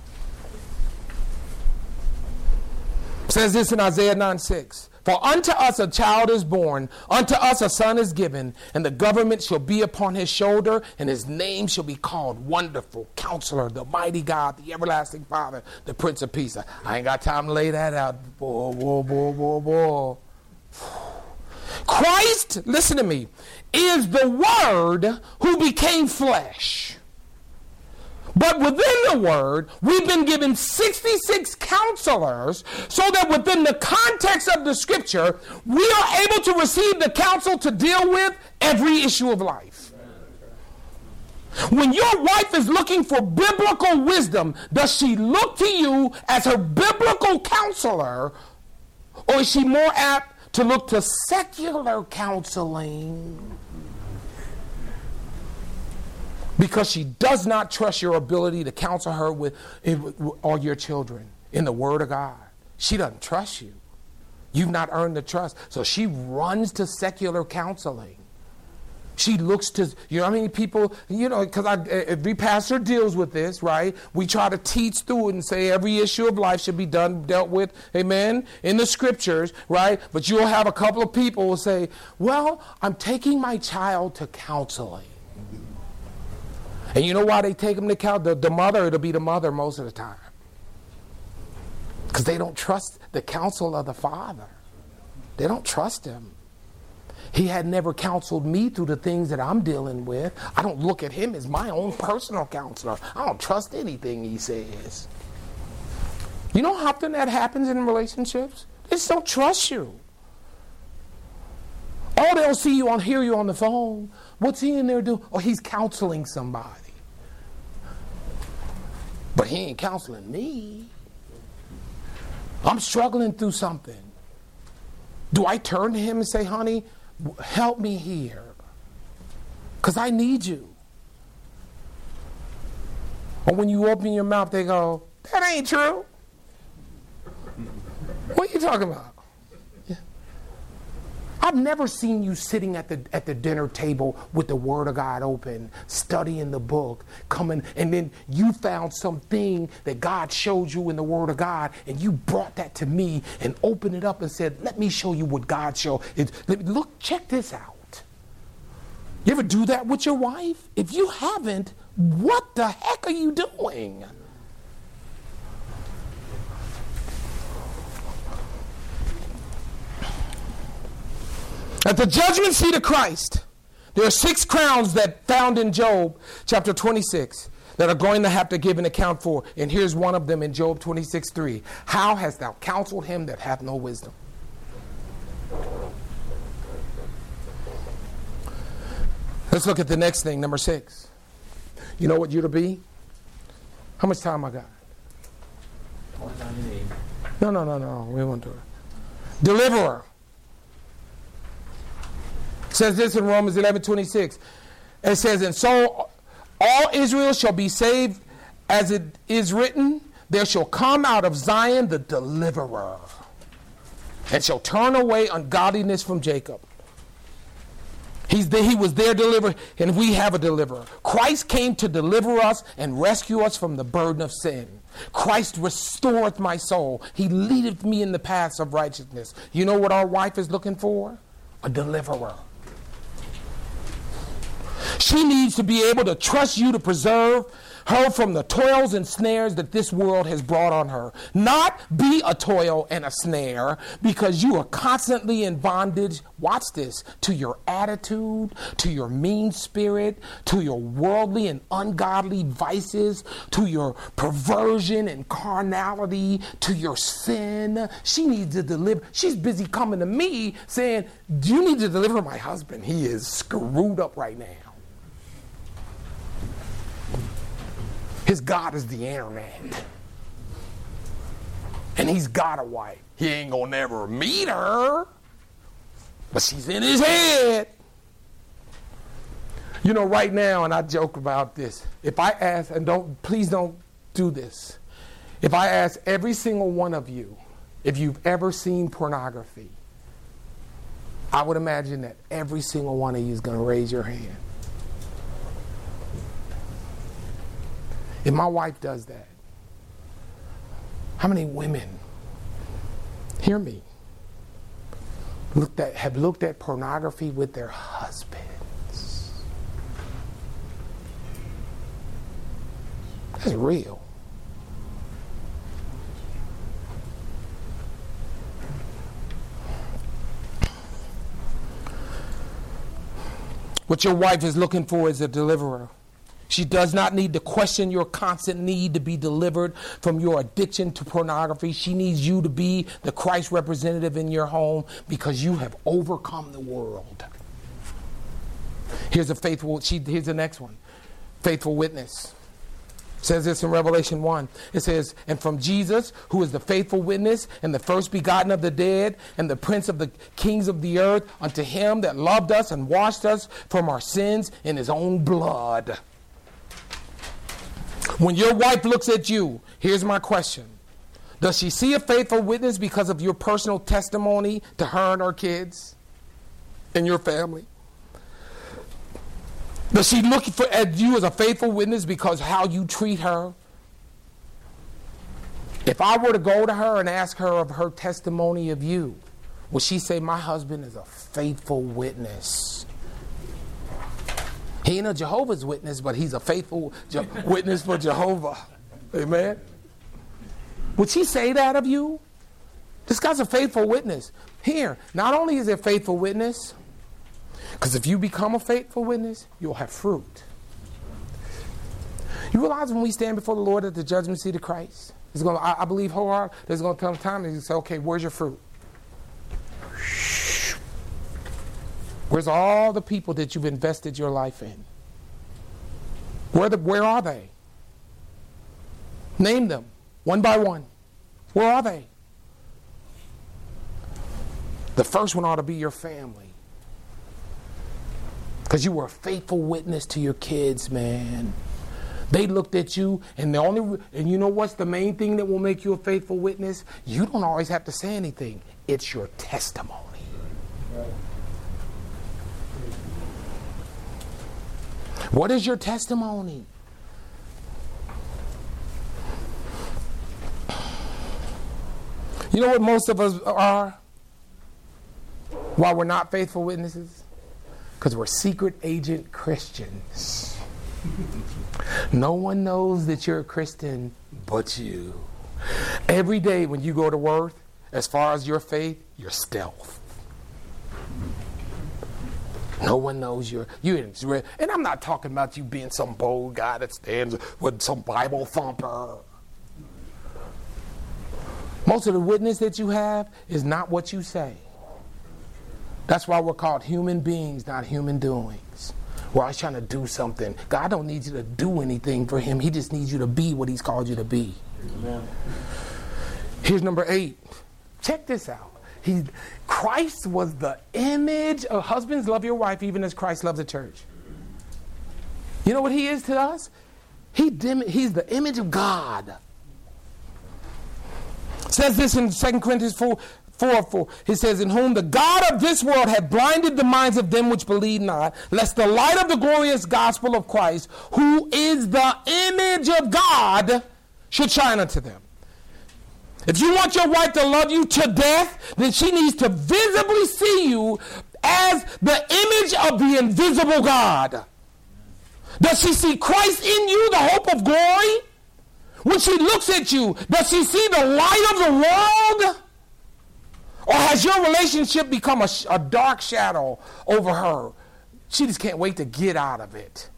It says this in Isaiah 9:6. For unto us a child is born, unto us a son is given, and the government shall be upon his shoulder, and his name shall be called Wonderful, Counselor, the Mighty God, the Everlasting Father, the Prince of Peace. I ain't got time to lay that out. Boy. Christ, listen to me, is the Word who became flesh. But within the Word, we've been given 66 counselors so that within the context of the Scripture, we are able to receive the counsel to deal with every issue of life. When your wife is looking for biblical wisdom, does she look to you as her biblical counselor, or is she more apt to look to secular counseling? Because she does not trust your ability to counsel her with all your children in the Word of God. She doesn't trust you. You've not earned the trust. So she runs to secular counseling. She looks to, you know how many people, because every pastor deals with this, right? We try to teach through it and say every issue of life should be dealt with, amen, in the scriptures, right? But you'll have a couple of people who will say, well, I'm taking my child to counseling. And you know why they take them to counseling? The mother, it'll be the mother most of the time. Because they don't trust the counsel of the father. They don't trust him. He had never counseled me through the things that I'm dealing with. I don't look at him as my own personal counselor. I don't trust anything he says. You know how often that happens in relationships? They just don't trust you. Oh, they'll see you hear you on the phone. What's he in there doing? Oh, he's counseling somebody. But he ain't counseling me. I'm struggling through something. Do I turn to him and say, honey, help me here, because I need you? Or when you open your mouth, they go, that ain't true. What are you talking about? Yeah. I've never seen you sitting at the dinner table with the Word of God open, studying the book, coming, and then you found something that God showed you in the Word of God, and you brought that to me and opened it up and said, let me show you what God showed. Look, check this out. You ever do that with your wife? If you haven't, what the heck are you doing? At the judgment seat of Christ, there are 6 crowns that found in Job chapter 26 that are going to have to give an account for. And here's one of them in Job 26:3. How hast thou counseled him that hath no wisdom? Let's look at the next thing, number 6. You know what you're to be? How much time I got? All the time you need. No. We won't do it. Deliverer. It says this in Romans 11:26. It says, and so all Israel shall be saved, as it is written, there shall come out of Zion the deliverer, and shall turn away ungodliness from Jacob. He was their deliverer, and we have a deliverer. Christ came to deliver us and rescue us from the burden of sin. Christ restoreth my soul. He leadeth me in the paths of righteousness. You know what our wife is looking for? A deliverer. She needs to be able to trust you to preserve her from the toils and snares that this world has brought on her. Not be a toil and a snare, because you are constantly in bondage, watch this, to your attitude, to your mean spirit, to your worldly and ungodly vices, to your perversion and carnality, to your sin. She needs to deliver. She's busy coming to me saying, you need to deliver my husband. He is screwed up right now. His God is the internet. And he's got a wife. He ain't gonna never meet her, but she's in his head. You know, right now, and I joke about this, if I ask, and please don't do this, if I ask every single one of you if you've ever seen pornography, I would imagine that every single one of you is gonna raise your hand. If my wife does that, how many women, hear me, have looked at pornography with their husbands? That's real. What your wife is looking for is a deliverer. She does not need to question your constant need to be delivered from your addiction to pornography. She needs you to be the Christ representative in your home, because you have overcome the world. Here's the next one. Faithful witness. It says this in Revelation 1. It says, and from Jesus, who is the faithful witness and the first begotten of the dead and the prince of the kings of the earth, unto him that loved us and washed us from our sins in his own blood. When your wife looks at you, here's my question. Does she see a faithful witness because of your personal testimony to her and her kids and your family? Does she look at you as a faithful witness because how you treat her? If I were to go to her and ask her of her testimony of you, would she say, my husband is a faithful witness? He ain't a Jehovah's Witness, but he's a faithful witness for Jehovah. Amen? Would she say that of you? This guy's a faithful witness. Here, not only is it a faithful witness, because if you become a faithful witness, you'll have fruit. You realize when we stand before the Lord at the judgment seat of Christ, I believe wholeheartedly, there's going to come a time and you say, okay, where's your fruit? Where's all the people that you've invested your life in? Where are they? Name them, one by one. Where are they? The first one ought to be your family. Because you were a faithful witness to your kids, man. They looked at you, and you know what's the main thing that will make you a faithful witness? You don't always have to say anything. It's your testimony. Right. What is your testimony? You know what most of us are? Why we're not faithful witnesses? Because we're secret agent Christians. No one knows that you're a Christian but you. Every day when you go to work, as far as your faith, you're stealth. No one knows you're and I'm not talking about you being some bold guy that stands with some Bible thumper. Most of the witness that you have is not what you say. That's why we're called human beings, not human doings. We're always trying to do something. God don't need you to do anything for him. He just needs you to be what he's called you to be. Amen. Here's number 8. Check this out. Christ was the image of husbands, love your wife even as Christ loves the church. You know what he is to us? He's the image of God. It says this in 2 Corinthians 4. He says, in whom the God of this world had blinded the minds of them which believe not, lest the light of the glorious gospel of Christ, who is the image of God, should shine unto them. If you want your wife to love you to death, then she needs to visibly see you as the image of the invisible God. Does she see Christ in you, the hope of glory? When she looks at you, does she see the light of the world? Or has your relationship become a dark shadow over her? She just can't wait to get out of it.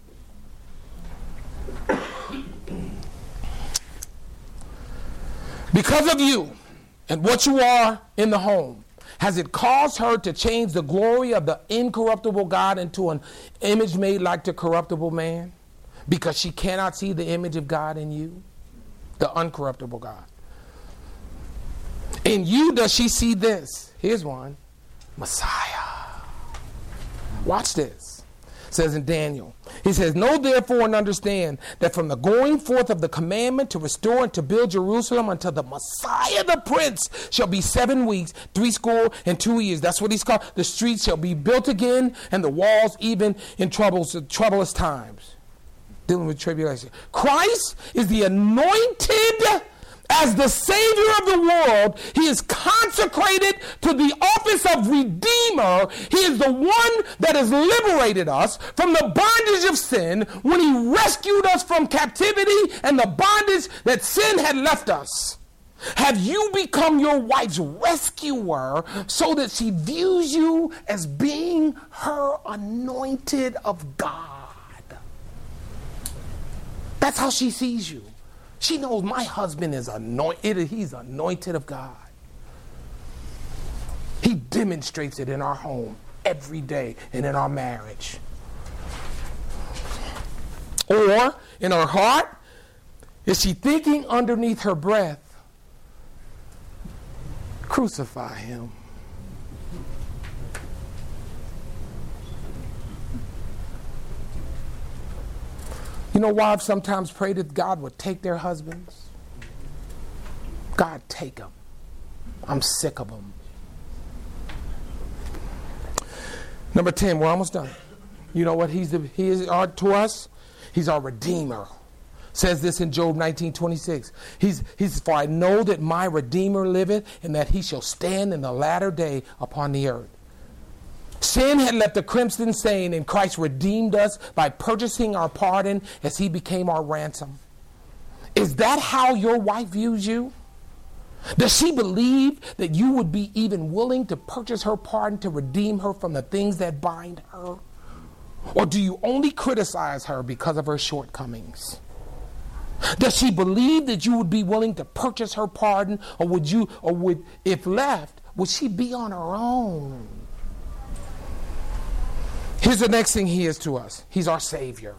Because of you and what you are in the home, has it caused her to change the glory of the incorruptible God into an image made like the corruptible man? Because she cannot see the image of God in you, the uncorruptible God. In you does she see this? Here's one. Messiah. Watch this. It says in Daniel. He says, know therefore and understand that from the going forth of the commandment to restore and to build Jerusalem until the Messiah the Prince shall be 7 weeks, 62 years. That's what he's called. The streets shall be built again and the walls even in troublous times. Dealing with tribulation. Christ is the anointed. As the Savior of the world, he is consecrated to the office of Redeemer. He is the one that has liberated us from the bondage of sin when he rescued us from captivity and the bondage that sin had left us. Have you become your wife's rescuer so that she views you as being her anointed of God? That's how she sees you. She knows my husband is anointed. He's anointed of God. He demonstrates it in our home every day and in our marriage. Or in her heart, is she thinking underneath her breath, crucify him? You know, wives sometimes pray that God would take their husbands. God, take them. I'm sick of them. Number 10, we're almost done. You know what he is to us? He's our Redeemer. Says this in Job 19:26. He's for I know that my Redeemer liveth, and that he shall stand in the latter day upon the earth. Sin had left a crimson stain, and Christ redeemed us by purchasing our pardon as he became our ransom. Is that how your wife views you? Does she believe that you would be even willing to purchase her pardon to redeem her from the things that bind her? Or do you only criticize her because of her shortcomings? Does she believe that you would be willing to purchase her pardon, or would, if left, would she be on her own? Here's the next thing he is to us. He's our Savior.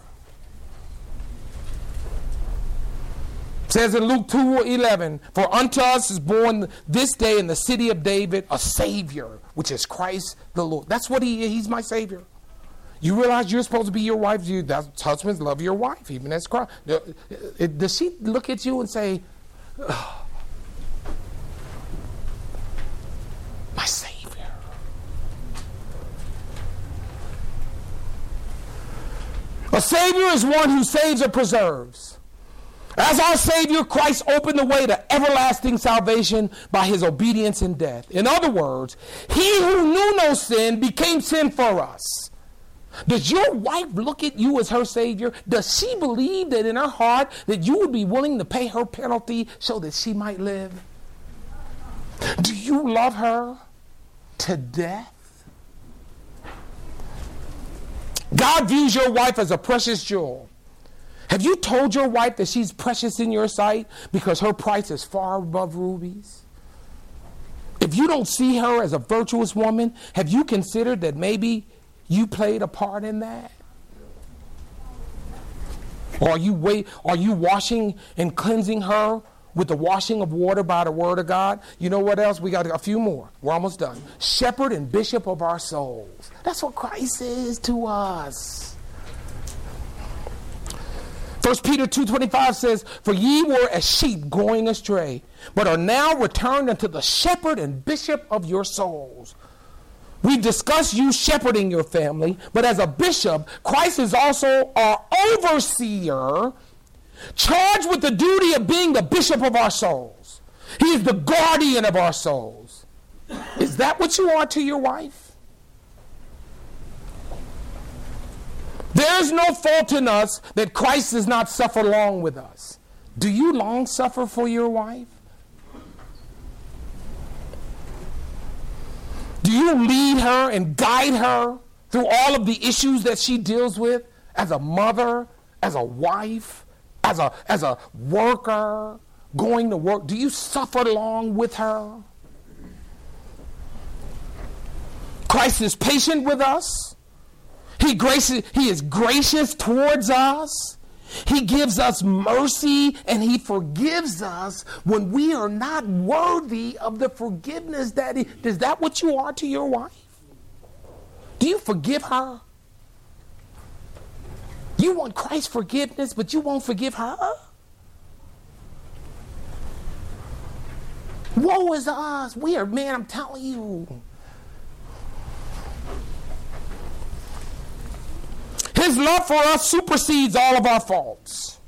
It says in Luke 2:11, for unto us is born this day in the city of David a Savior, which is Christ the Lord. That's what he's my Savior. You realize you're supposed to be your wife. Husbands, love your wife, even as Christ. Does she look at you and say, oh, my Savior? A Savior is one who saves or preserves. As our Savior, Christ opened the way to everlasting salvation by his obedience in death. In other words, he who knew no sin became sin for us. Does your wife look at you as her Savior? Does she believe that in her heart that you would be willing to pay her penalty so that she might live? Do you love her to death? God views your wife as a precious jewel. Have you told your wife that she's precious in your sight because her price is far above rubies? If you don't see her as a virtuous woman, have you considered that maybe you played a part in that? Or are you washing and cleansing her with the washing of water by the word of God? You know what else? We got a few more. We're almost done. Shepherd and bishop of our souls. That's what Christ is to us. 1 Peter 2:25 says, for ye were as sheep going astray, but are now returned unto the shepherd and bishop of your souls. We discussed you shepherding your family, but as a bishop, Christ is also our overseer, charged with the duty of being the bishop of our souls. He is the guardian of our souls. Is that what you are to your wife? There is no fault in us that Christ does not suffer long with us. Do you long suffer for your wife? Do you lead her and guide her through all of the issues that she deals with as a mother, as a wife, as a worker, going to work? Do you suffer along with her? Christ is patient with us. He is gracious towards us. He gives us mercy, and he forgives us when we are not worthy of the forgiveness that he... Is that what you are to your wife? Do you forgive her? You want Christ's forgiveness, but you won't forgive her? Woe is us. We are, man, I'm telling you. His love for us supersedes all of our faults.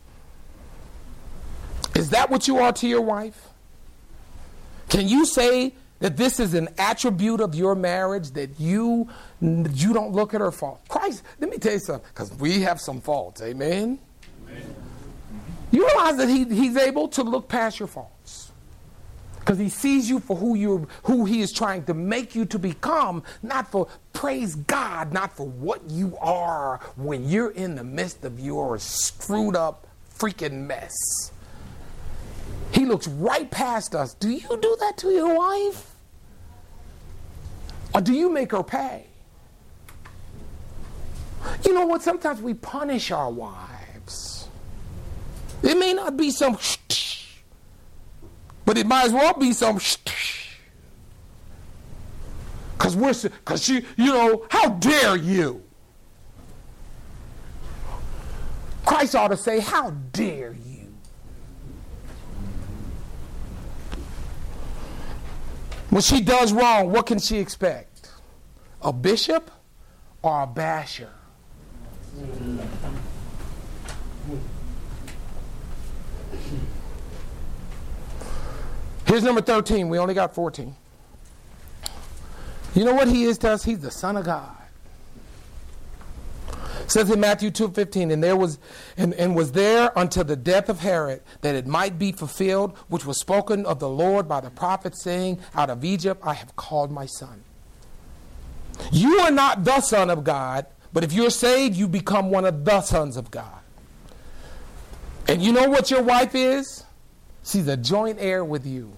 Is that what you are to your wife? Can you say that this is an attribute of your marriage, that you don't look at her fault? Christ, let me tell you something, because we have some faults, amen? Amen. You realize that he's able to look past your faults. Because he sees you for who he is trying to make you to become, not for, praise God, not for what you are when you're in the midst of your screwed up freaking mess. He looks right past us. Do you do that to your wife? Or do you make her pay? You know what? Sometimes we punish our wives. It may not be some but it might as well be some because she, how dare you? Christ ought to say, how dare you? When she does wrong, what can she expect? A bishop or a basher? Here's number 13. We only got 14. You know what he is to us? He's the Son of God. It says in Matthew 2:15, and was there until the death of Herod, that it might be fulfilled, which was spoken of the Lord by the prophet, saying, out of Egypt I have called my son. You are not the son of God, but if you're saved, you become one of the sons of God. And you know what your wife is? She's a joint heir with you.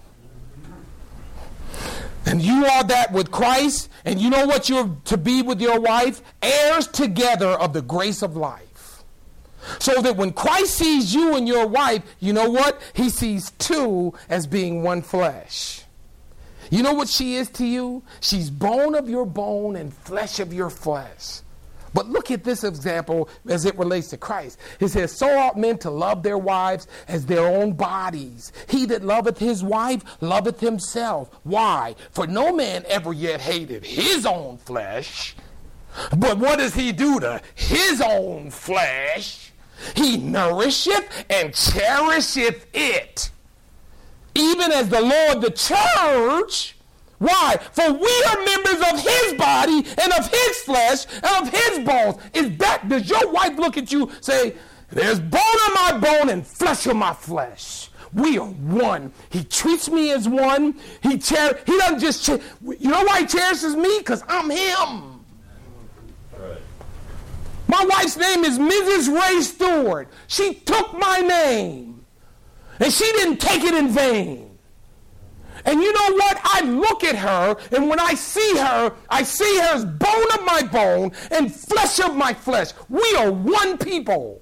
And you are that with Christ, and you know what you're to be with your wife? Heirs together of the grace of life. So that when Christ sees you and your wife, you know what? He sees two as being one flesh. You know what she is to you? She's bone of your bone and flesh of your flesh. But look at this example as it relates to Christ. It says, so ought men to love their wives as their own bodies. He that loveth his wife loveth himself. Why? For no man ever yet hated his own flesh. But what does he do to his own flesh? He nourisheth and cherisheth it. Even as the Lord the church. Why? For we are members of his body and of his flesh and of his bones. Does your wife look at you say, there's bone on my bone and flesh on my flesh? We are one. He treats me as one. He doesn't just, you know why he cherishes me? Because I'm him. Right. My wife's name is Mrs. Ray Stewart. She took my name. And she didn't take it in vain. And you know what? I look at her, and when I see her as bone of my bone and flesh of my flesh. We are one people.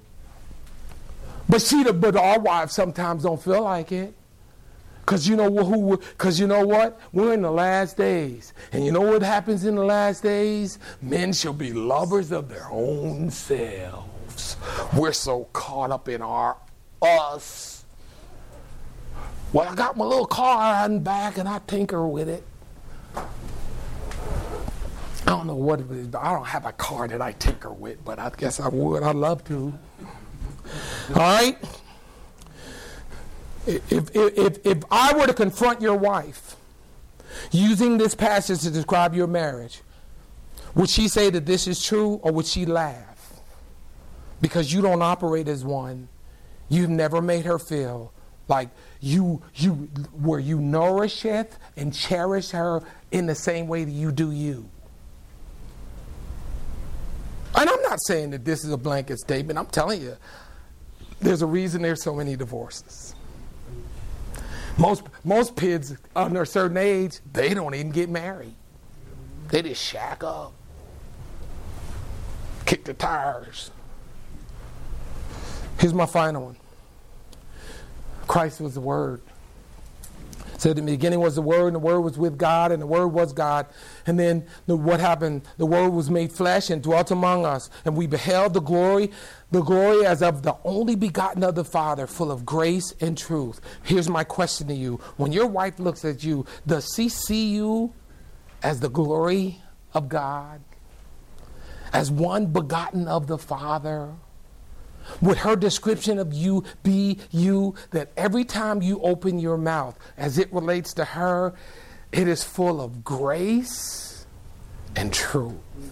But our wives sometimes don't feel like it. Because you know what? We're in the last days. And you know what happens in the last days? Men shall be lovers of their own selves. We're so caught up in our us. Well, I got my little car in back and I tinker with it. I don't know what it is, but I don't have a car that I tinker with, but I guess I would. I'd love to. All right? If I were to confront your wife using this passage to describe your marriage, would she say that this is true, or would she laugh? Because you don't operate as one. You've never made her feel like where you nourisheth and cherish her in the same way that you do you. And I'm not saying that this is a blanket statement. I'm telling you, there's a reason there's so many divorces. Most kids under a certain age, they don't even get married. They just shack up, kick the tires. Here's my final one. Christ was the Word. It said in the beginning was the Word, and the Word was with God, and the Word was God. And then what happened? The Word was made flesh and dwelt among us. And we beheld the glory as of the only begotten of the Father, full of grace and truth. Here's my question to you. When your wife looks at you, does she see you as the glory of God? As one begotten of the Father? Would her description of you be you, that every time you open your mouth, as it relates to her, it is full of grace and truth?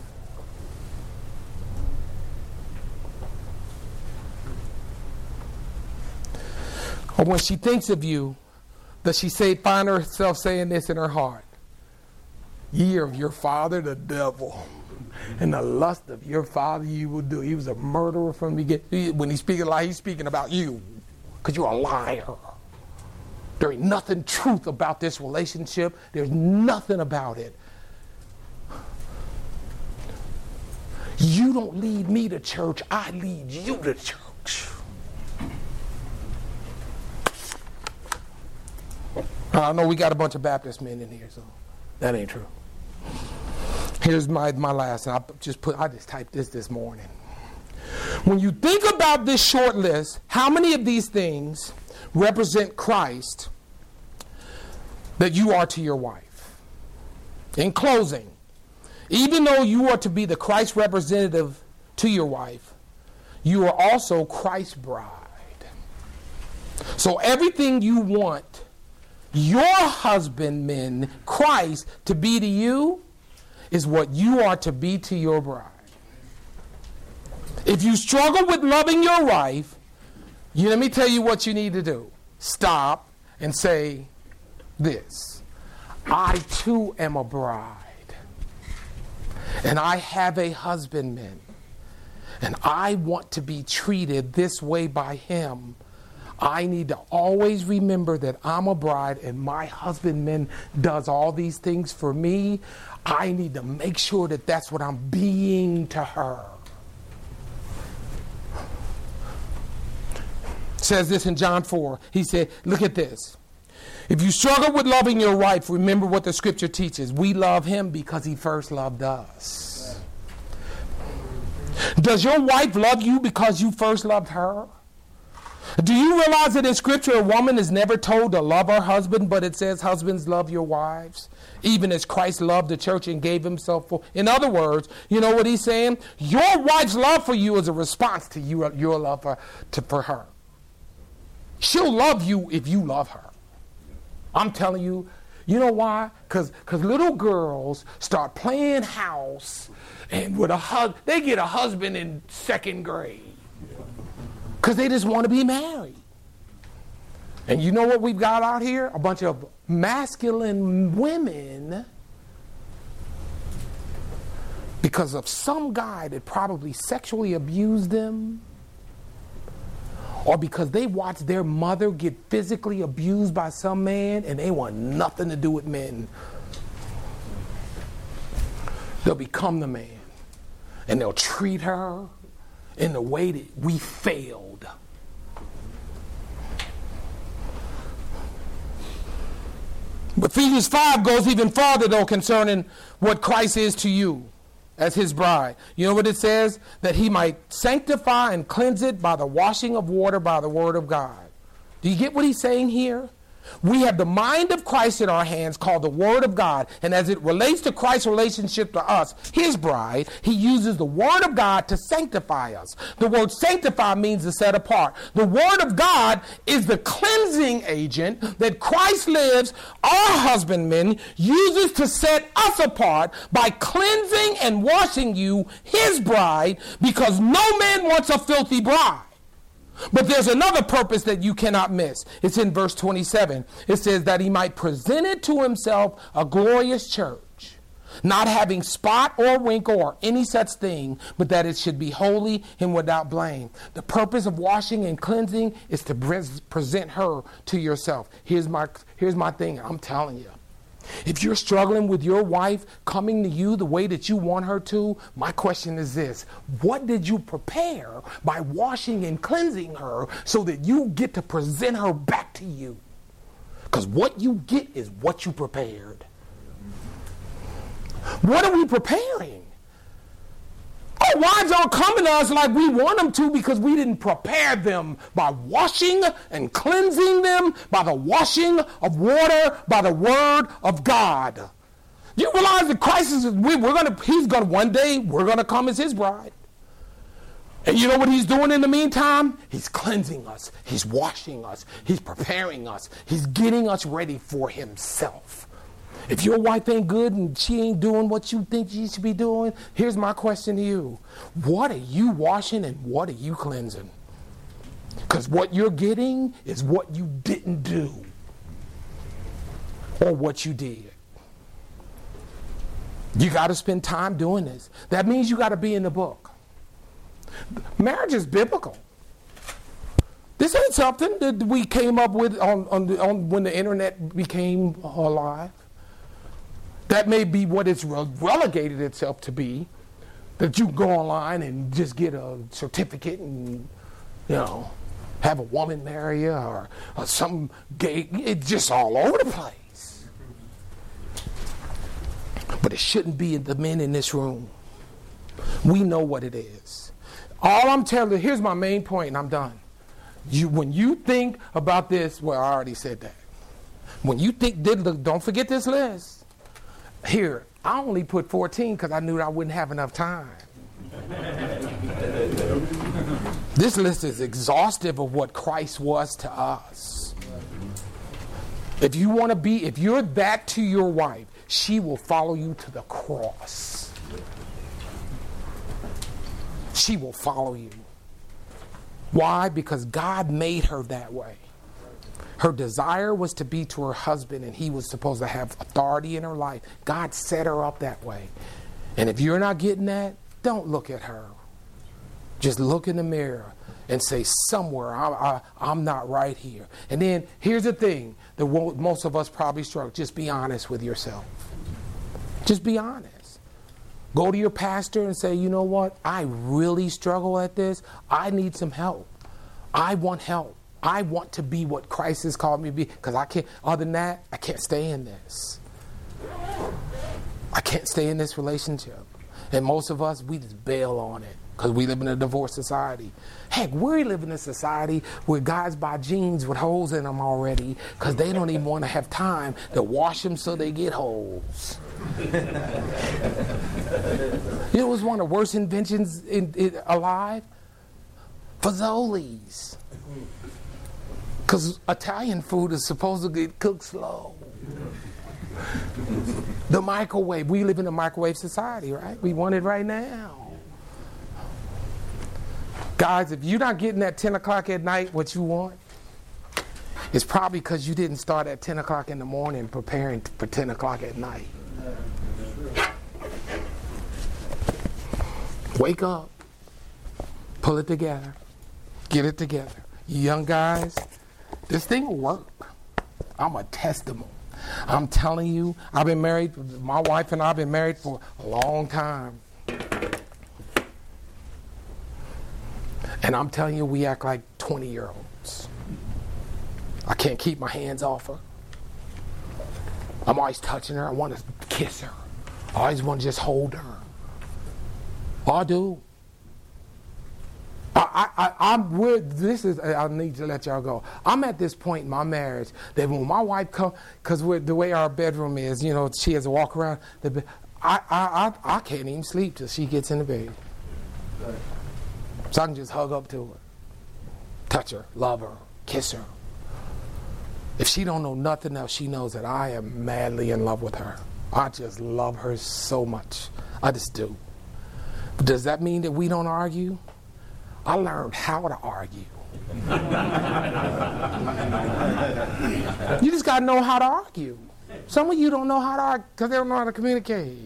Or when she thinks of you, does she find herself saying this in her heart? Ye are of your father the devil, and the lust of your father you will do. He was a murderer from the beginning. When he's speaking a lie, he's speaking about you, because you're a liar. There ain't nothing truth about this relationship. There's nothing about it. You don't lead me to church, I lead you to church. I know we got a bunch of Baptist men in here, so that ain't true. Here's my last, and I just typed this morning. When you think about this short list, how many of these things represent Christ that you are to your wife? In closing, even though you are to be the Christ representative to your wife, you are also Christ's bride. So everything you want your husbandman, Christ, to be to you is what you are to be to your bride. If you struggle with loving your wife, let me tell you what you need to do. Stop and say this. I too am a bride. And I have a husbandman. And I want to be treated this way by him. I need to always remember that I'm a bride and my husbandman does all these things for me. I need to make sure that that's what I'm being to her. It says this in John 4. He said, look at this. If you struggle with loving your wife, remember what the scripture teaches. We love him because he first loved us. Does your wife love you because you first loved her? Do you realize that in Scripture a woman is never told to love her husband, but it says, husbands, love your wives, even as Christ loved the church and gave himself for. In other words, you know what he's saying? Your wife's love for you is a response to your love for her. She'll love you if you love her. I'm telling you, you know why? Because little girls start playing house, and they get a husband in second grade. Because they just want to be married. And you know what we've got out here? A bunch of masculine women because of some guy that probably sexually abused them, or because they watched their mother get physically abused by some man and they want nothing to do with men. They'll become the man and they'll treat her in the way that we failed. But Ephesians 5 goes even farther, though, concerning what Christ is to you as his bride. You know what it says? That he might sanctify and cleanse it by the washing of water by the word of God. Do you get what he's saying here? We have the mind of Christ in our hands called the Word of God. And as it relates to Christ's relationship to us, his bride, he uses the Word of God to sanctify us. The word sanctify means to set apart. The Word of God is the cleansing agent that Christ lives, our husbandman, uses to set us apart by cleansing and washing you, his bride, because no man wants a filthy bride. But there's another purpose that you cannot miss. It's in verse 27. It says that he might present it to himself a glorious church, not having spot or wrinkle or any such thing, but that it should be holy and without blame. The purpose of washing and cleansing is to present her to yourself. Here's my thing. I'm telling you. If you're struggling with your wife coming to you the way that you want her to, my question is this. What did you prepare by washing and cleansing her so that you get to present her back to you? Because what you get is what you prepared. What are we preparing? Our wives aren't coming to us like we want them to because we didn't prepare them by washing and cleansing them by the washing of water by the word of God. You realize the crisis is one day we're gonna come as his bride. And you know what he's doing in the meantime? He's cleansing us, he's washing us, he's preparing us, he's getting us ready for himself. If your wife ain't good and she ain't doing what you think she should be doing, here's my question to you. What are you washing and what are you cleansing? Because what you're getting is what you didn't do or what you did. You got to spend time doing this. That means you got to be in the book. Marriage is biblical. This ain't something that we came up with on when the internet became alive. That may be what it's relegated itself to be, that you go online and just get a certificate and, have a woman marry you or some gay. It's just all over the place. But it shouldn't be the men in this room. We know what it is. All I'm telling you, here's my main point and I'm done. When you think about this, well, I already said that. When you think, don't forget this list. Here, I only put 14 because I knew I wouldn't have enough time. This list is exhaustive of what Christ was to us. If you're that to your wife, she will follow you to the cross. She will follow you. Why? Because God made her that way. Her desire was to be to her husband, and he was supposed to have authority in her life. God set her up that way. And if you're not getting that, don't look at her. Just look in the mirror and say, somewhere I'm not right here. And then here's the thing that most of us probably struggle. Just be honest with yourself. Just be honest. Go to your pastor and say, you know what? I really struggle at this. I need some help. I want help. I want to be what Christ has called me to be, because I can't, other than that, I can't stay in this. I can't stay in this relationship. And most of us, we just bail on it because we live in a divorce society. Heck, we live in a society where guys buy jeans with holes in them already because they don't even want to have time to wash them so they get holes. You know what's one of the worst inventions alive? Fazoli's. Because Italian food is supposed to get cooked slow. The microwave. We live in a microwave society, right? We want it right now. Guys, if you're not getting at 10 o'clock at night what you want, it's probably because you didn't start at 10 o'clock in the morning preparing for 10 o'clock at night. Wake up. Pull it together. Get it together. You young guys, this thing will work. I'm a testimony. I'm telling you, I've been married, my wife and I have been married for a long time. And I'm telling you, we act like 20-year-olds. I can't keep my hands off her. I'm always touching her. I want to kiss her. I always want to just hold her. I do. I need to let y'all go. I'm at this point in my marriage that when my wife comes, because the way our bedroom is, you know, she has to walk around the bed. I can't even sleep till she gets in the bed. So I can just hug up to her, touch her, love her, kiss her. If she don't know nothing else, she knows that I am madly in love with her. I just love her so much. I just do. But does that mean that we don't argue? I learned how to argue. You just got to know how to argue. Some of you don't know how to argue because they don't know how to communicate.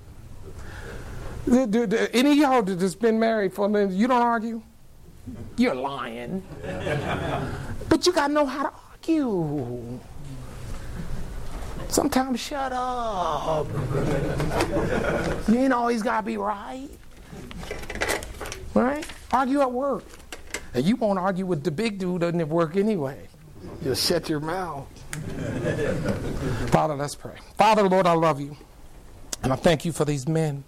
Any of y'all that's been married for a minute, you don't argue? You're lying. But you got to know how to argue. Sometimes shut up. You ain't always got to be right. Right? Argue at work. And you won't argue with the big dude doesn't at work anyway. You'll shut your mouth. Father, let's pray. Father, Lord, I love you. And I thank you for these men.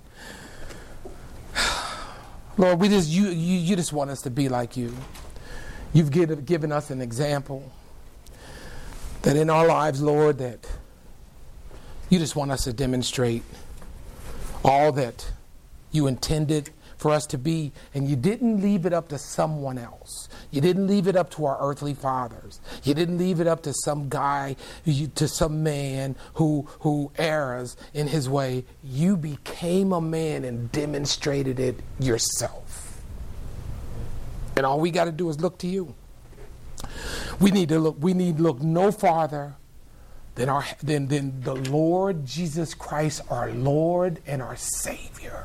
Lord, you just want us to be like you. You've given us an example that in our lives, Lord, that you just want us to demonstrate all that you intended for us to be, and you didn't leave it up to someone else. You didn't leave it up to our earthly fathers. You didn't leave it up to some guy, to some man who errs in his way. You became a man and demonstrated it yourself. And all we got to do is look to you. We need to look no farther than the Lord Jesus Christ, our Lord and our Savior.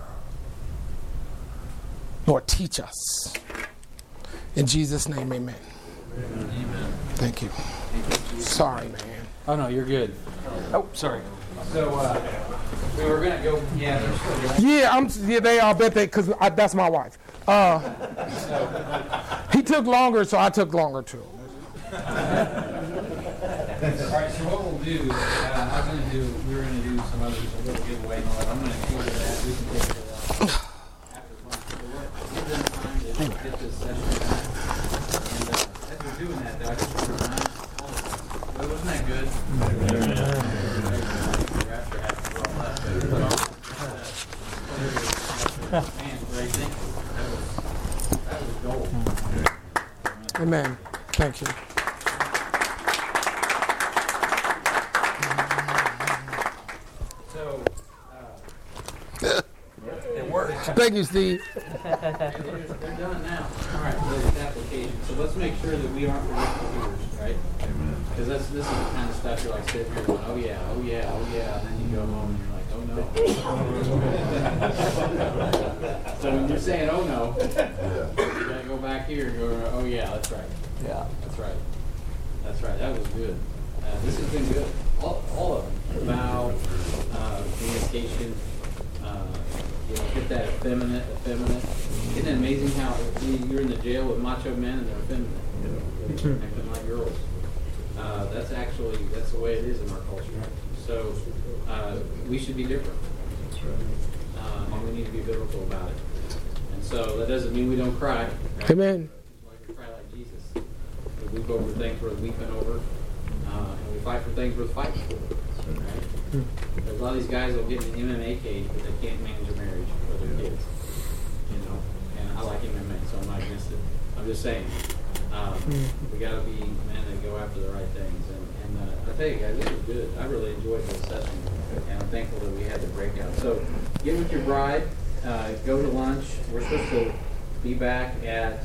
Lord, teach us. In Jesus' name, amen. Amen. Thank you. Sorry, man. Oh, no, you're good. Oh, sorry. So, we were going to go, yeah, they're still going. Yeah, they all bet they, because that's my wife. He took longer, so I took longer too. All right, so what we'll do, we were going to do some others, a little giveaway and all that. I'm going to keep that. We can take it after lunch. So we'll give them time to get this session done. And as we're doing that, though, I just want to remind all of us, well, wasn't that good? Man, great, thank you. Amen. Thank you. So, It works. Thank you, Steve. they're done now. All right, so this application. So let's make sure that we aren't forgetful hearers, right? Because this is the kind of stuff you're like sitting here going, oh yeah, oh yeah, oh yeah, and then you go home and you're like, oh no. So when you're saying oh no, you gotta go back here and go, oh yeah, that's right. Yeah. That's right. That's right. That was good. This has been good. All of them. Vow, communication, get that effeminate. Isn't it amazing how you're in the jail with macho men and they're effeminate? Acting like girls. That's the way it is in our culture. So we should be different. And we need to be biblical about it. And so that doesn't mean we don't cry. Right? Amen. Like we cry like Jesus. We weep over things worth weeping over. And we fight for things worth fighting for. Right? There's a lot of these guys will get in an MMA cage, but they can't manage a marriage for their kids. And I like MMA, so I'm not against it. I'm just saying, we got to be men that go after the right things. And I tell you guys, this was good. I really enjoyed this session, and I'm thankful that we had the breakout. So get with your bride, go to lunch. We're supposed to be back at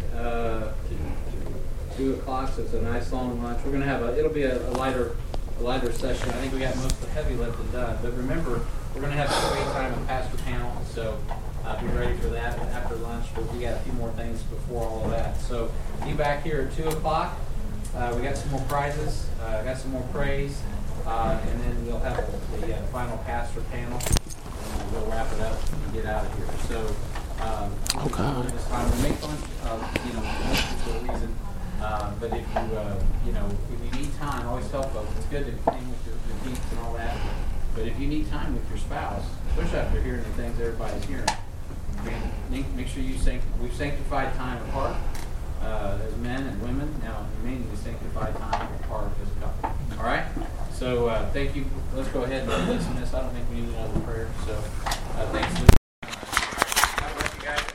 2 o'clock, so it's a nice long lunch. We're going to have it'll be a lighter session. I think we got most of the heavy lifting done. But remember, we're going to have a great time with Pastor Panel, so be ready for that after lunch. But we got a few more things before all of that. So be back here at 2 o'clock. We got some more prizes, got some more praise, and then we'll have the final pastor panel, and we'll wrap it up and get out of here. So, this time we make fun of, for a reason. But if you need time, always tell folks it's good to hang with your peeps and all that. But if you need time with your spouse, especially after hearing the things everybody's hearing, make sure we've sanctified time apart as men and women. Now, you may need to sanctify time apart as a couple. All right. So thank you. Let's go ahead and listen to this. I don't think we need another prayer. So thanks. God bless you guys.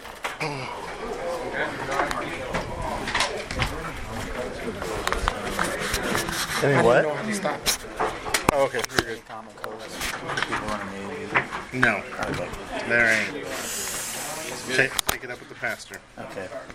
Any what? Oh, okay. You're good. No, there ain't. Take it up with the pastor. Okay.